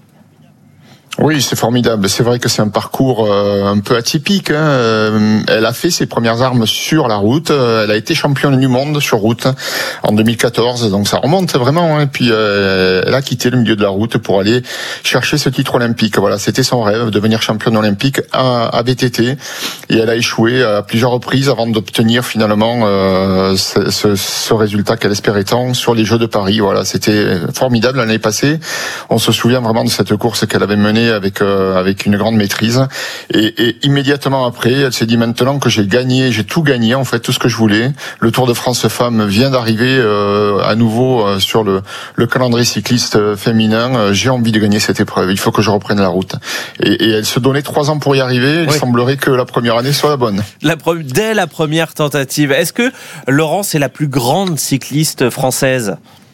Oui, c'est formidable. C'est vrai que c'est un parcours un peu atypique. Elle a fait ses premières armes sur la route. Elle a été championne du monde sur route en 2014, donc ça remonte vraiment. Et puis elle a quitté le milieu de la route pour aller chercher ce titre olympique. Voilà, c'était son rêve, devenir championne olympique à VTT. Et elle a échoué à plusieurs reprises avant d'obtenir finalement ce résultat qu'elle espérait tant sur les Jeux de Paris. Voilà, c'était formidable l'année passée. On se souvient vraiment de cette course qu'elle avait menée avec une grande maîtrise et immédiatement après elle s'est dit maintenant que j'ai tout gagné en fait, tout ce que je voulais. Le Tour de France Femmes vient d'arriver à nouveau sur le calendrier cycliste féminin. J'ai envie de gagner cette épreuve, il faut que je reprenne la route et elle se donnait 3 ans pour y arriver. Il semblerait que la première année soit la bonne. Dès la première tentative, est-ce que Laurent c'est la plus grande cycliste française ?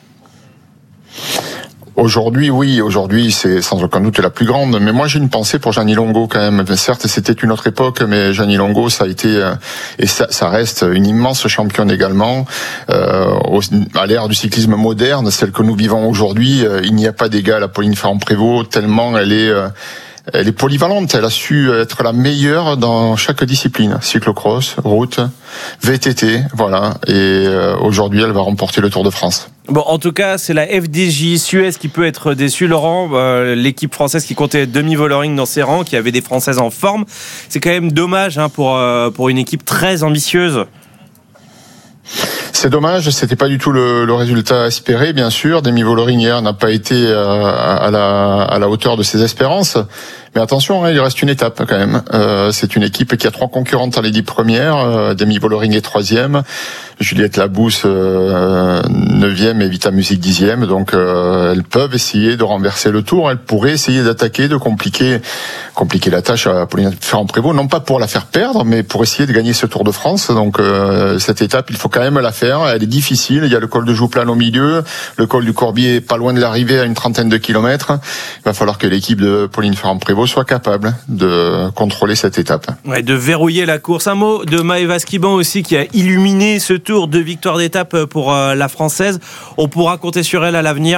Aujourd'hui, oui. Aujourd'hui, c'est sans aucun doute la plus grande. Mais moi, j'ai une pensée pour Jeanine Longo quand même. Certes, c'était une autre époque, mais Jeanine Longo, ça a été et ça reste une immense championne également. À l'ère du cyclisme moderne, celle que nous vivons aujourd'hui, il n'y a pas d'égal à Pauline Ferrand-Prévot tellement elle est polyvalente, elle a su être la meilleure dans chaque discipline, cyclocross, route, VTT, voilà, et aujourd'hui elle va remporter le Tour de France. Bon, en tout cas, c'est la FDJ Suez qui peut être déçue, Laurent. L'équipe française qui comptait Demi Vollering dans ses rangs, qui avait des Françaises en forme. C'est quand même dommage pour une équipe très ambitieuse. C'est dommage, c'était pas du tout le résultat espéré, bien sûr. Demi Vollering hier n'a pas été à la hauteur de ses espérances. Mais attention, il reste une étape quand même. C'est une équipe qui a 3 concurrentes à les 10 premières. Demi Vollering est 3e, Juliette Labousse 9e et Vita Music 10e. Donc elles peuvent essayer de renverser le tour. Elles pourraient essayer d'attaquer, de compliquer la tâche à Pauline Ferrand-Prévot, non pas pour la faire perdre, mais pour essayer de gagner ce Tour de France. Donc cette étape, il faut quand même la faire. Elle est difficile. Il y a le col de Jouplane au milieu, le col du Corbier pas loin de l'arrivée à une 30aine de kilomètres. Il va falloir que l'équipe de Pauline Ferrand-Prévot soit capable de contrôler cette étape. Ouais, de verrouiller la course. Un mot de Maëva Skiban aussi qui a illuminé ce Tour, 2 victoires d'étape pour la Française. On pourra compter sur elle à l'avenir?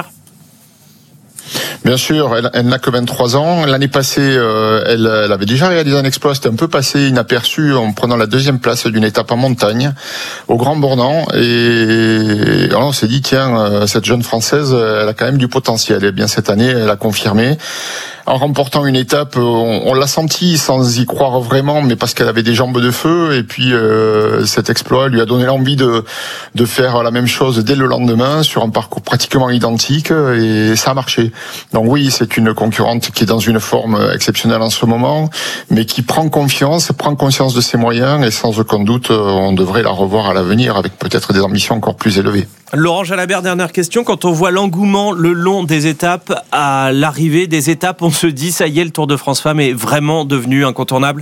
Bien sûr, elle n'a que 23 ans. L'année passée, elle avait déjà réalisé un exploit. C'était un peu passé inaperçu en prenant la 2e place d'une étape en montagne au Grand Bornand. Et alors on s'est dit, tiens, cette jeune Française, elle a quand même du potentiel. Et bien cette année, elle a confirmé. En remportant une étape, on l'a senti sans y croire vraiment, mais parce qu'elle avait des jambes de feu. Et puis cet exploit lui a donné l'envie de faire la même chose dès le lendemain sur un parcours pratiquement identique, et ça a marché. Donc oui, c'est une concurrente qui est dans une forme exceptionnelle en ce moment, mais qui prend conscience de ses moyens, et sans aucun doute, on devrait la revoir à l'avenir avec peut-être des ambitions encore plus élevées. Laurent Jalabert, dernière question. Quand on voit l'engouement le long des étapes, à l'arrivée des étapes, on se dit, ça y est, le Tour de France Femmes est vraiment devenu incontournable?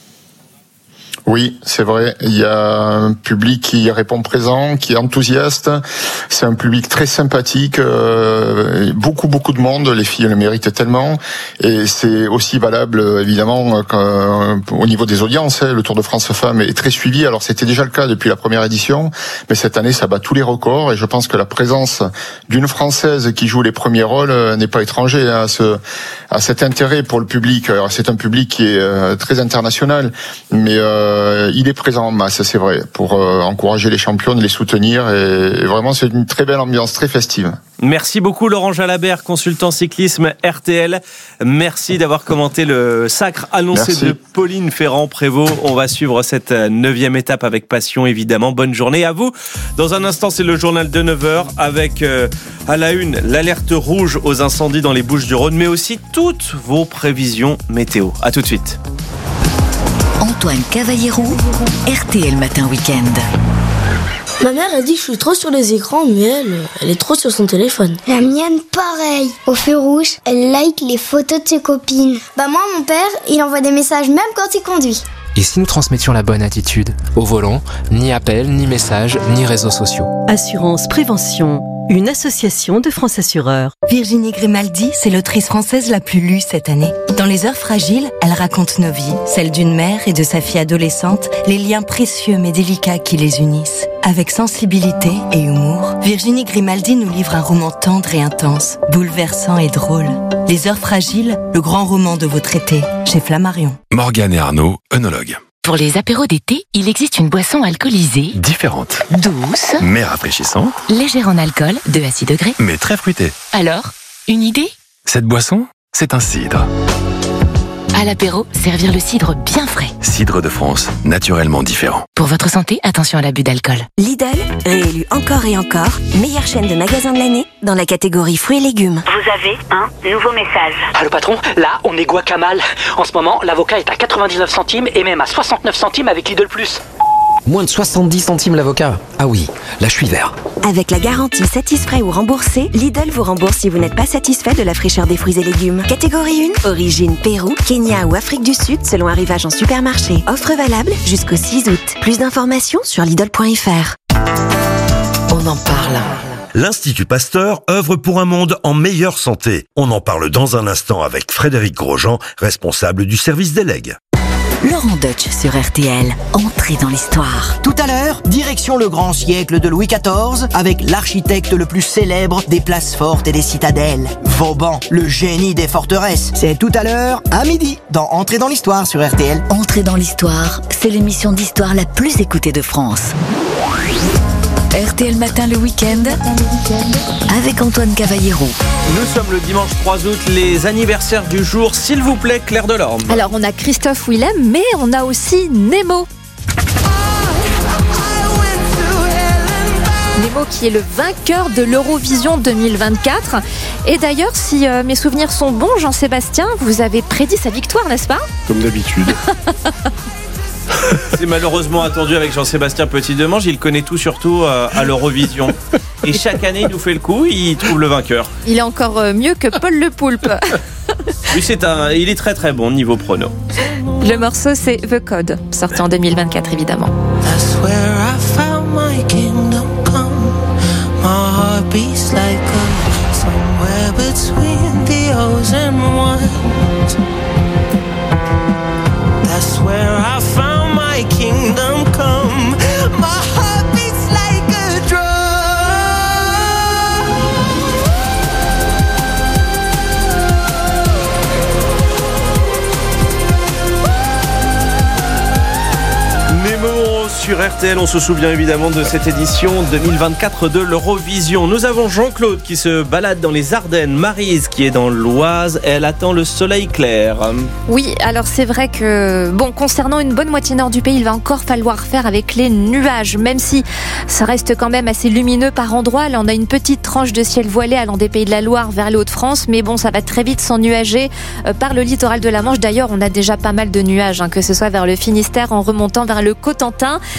Oui, c'est vrai. Il y a un public qui répond présent, qui est enthousiaste. C'est un public très sympathique. Beaucoup de monde. Les filles le méritent tellement. Et c'est aussi valable, évidemment, au niveau des audiences. Le Tour de France Femmes est très suivi. Alors, c'était déjà le cas depuis la première édition. Mais cette année, ça bat tous les records. Et je pense que la présence d'une Française qui joue les premiers rôles n'est pas étranger à cet intérêt pour le public. Alors, c'est un public qui est très international. Mais il est présent en masse, c'est vrai, pour encourager les championnes, les soutenir, et vraiment c'est une très belle ambiance, très festive. Merci beaucoup Laurent Jalabert, consultant cyclisme RTL. Merci d'avoir commenté le sacre annoncé de Pauline Ferrand-Prévot. On va suivre cette 9e étape avec passion, évidemment. Bonne journée à vous. Dans un instant, c'est le journal de 9h avec à la une l'alerte rouge aux incendies dans les Bouches-du-Rhône, mais aussi toutes vos prévisions météo. À tout de suite. Antoine Cavallero, RTL Matin Week-end. Ma mère a dit que je suis trop sur les écrans, mais elle est trop sur son téléphone. La mienne, pareil. Au feu rouge, elle like les photos de ses copines. Moi, mon père, il envoie des messages même quand il conduit. Et si nous transmettions la bonne attitude? Au volant, ni appel, ni messages, ni réseaux sociaux. Assurance Prévention, une association de France Assureurs. Virginie Grimaldi, c'est l'autrice française la plus lue cette année. Dans Les Heures fragiles, elle raconte nos vies, celles d'une mère et de sa fille adolescente, les liens précieux mais délicats qui les unissent. Avec sensibilité et humour, Virginie Grimaldi nous livre un roman tendre et intense, bouleversant et drôle. Les Heures fragiles, le grand roman de votre été, chez Flammarion. Morgane et Arnaud, œnologues. Pour les apéros d'été, il existe une boisson alcoolisée, Différente, douce, mais rafraîchissante, légère en alcool, de à 6 degrés. mais très fruitée. Alors, une idée? Cette boisson, c'est un cidre. À l'apéro, servir le cidre bien frais. Cidre de France, naturellement différent. Pour votre santé, attention à l'abus d'alcool. Lidl, réélu encore et encore, meilleure chaîne de magasins de l'année dans la catégorie fruits et légumes. Vous avez un nouveau message. Allô patron, là on est guacamole. En ce moment, l'avocat est à 99 centimes et même à 69 centimes avec Lidl+. Moins de 70 centimes l'avocat. Ah oui, là je suis vert. Avec la garantie satisfait ou remboursé, Lidl vous rembourse si vous n'êtes pas satisfait de la fraîcheur des fruits et légumes. Catégorie 1, origine Pérou, Kenya ou Afrique du Sud selon arrivage en supermarché. Offre valable jusqu'au 6 août. Plus d'informations sur Lidl.fr. On en parle. L'Institut Pasteur œuvre pour un monde en meilleure santé. On en parle dans un instant avec Frédéric Grosjean, responsable du service des legs. Laurent Deutsch sur RTL, entrée dans l'histoire. Tout à l'heure, direction le grand siècle de Louis XIV, avec l'architecte le plus célèbre des places fortes et des citadelles, Vauban, le génie des forteresses. C'est tout à l'heure, à midi, dans Entrée dans l'histoire sur RTL. Entrée dans l'histoire, c'est l'émission d'histoire la plus écoutée de France. RTL Matin le week-end avec Antoine Cavallero. Nous sommes le dimanche 3 août, les anniversaires du jour, s'il vous plaît, Claire Delorme. Alors on a Christophe Willem, mais on a aussi Nemo. Nemo qui est le vainqueur de l'Eurovision 2024. Et d'ailleurs, si mes souvenirs sont bons, Jean-Sébastien, vous avez prédit sa victoire, n'est-ce pas ? Comme d'habitude. C'est malheureusement attendu avec Jean-Sébastien Petit-Demange. Il connaît tout surtout à l'Eurovision. Et chaque année, il nous fait le coup, il trouve le vainqueur. Il est encore mieux que Paul Le Poulpe. Lui, il est très très bon niveau prono. Le morceau, c'est The Code, sorti en 2024 évidemment. That's where I found my kingdom come. My heart beats like a somewhere between the O's and ones. That's where I found my kingdom come. My heart beats like a drum. Nemo sur RTL, on se souvient évidemment de cette édition 2024 de l'Eurovision. Nous avons Jean-Claude qui se balade dans les Ardennes, Maryse qui est dans l'Oise, elle attend le soleil clair. Oui, alors c'est vrai que, concernant une bonne moitié nord du pays, il va encore falloir faire avec les nuages, même si ça reste quand même assez lumineux par endroits. Là, on a une petite tranche de ciel voilé allant des Pays de la Loire vers les Hauts-de-France, mais ça va très vite s'ennuager par le littoral de la Manche. D'ailleurs, on a déjà pas mal de nuages, que ce soit vers le Finistère en remontant vers le Cotentin.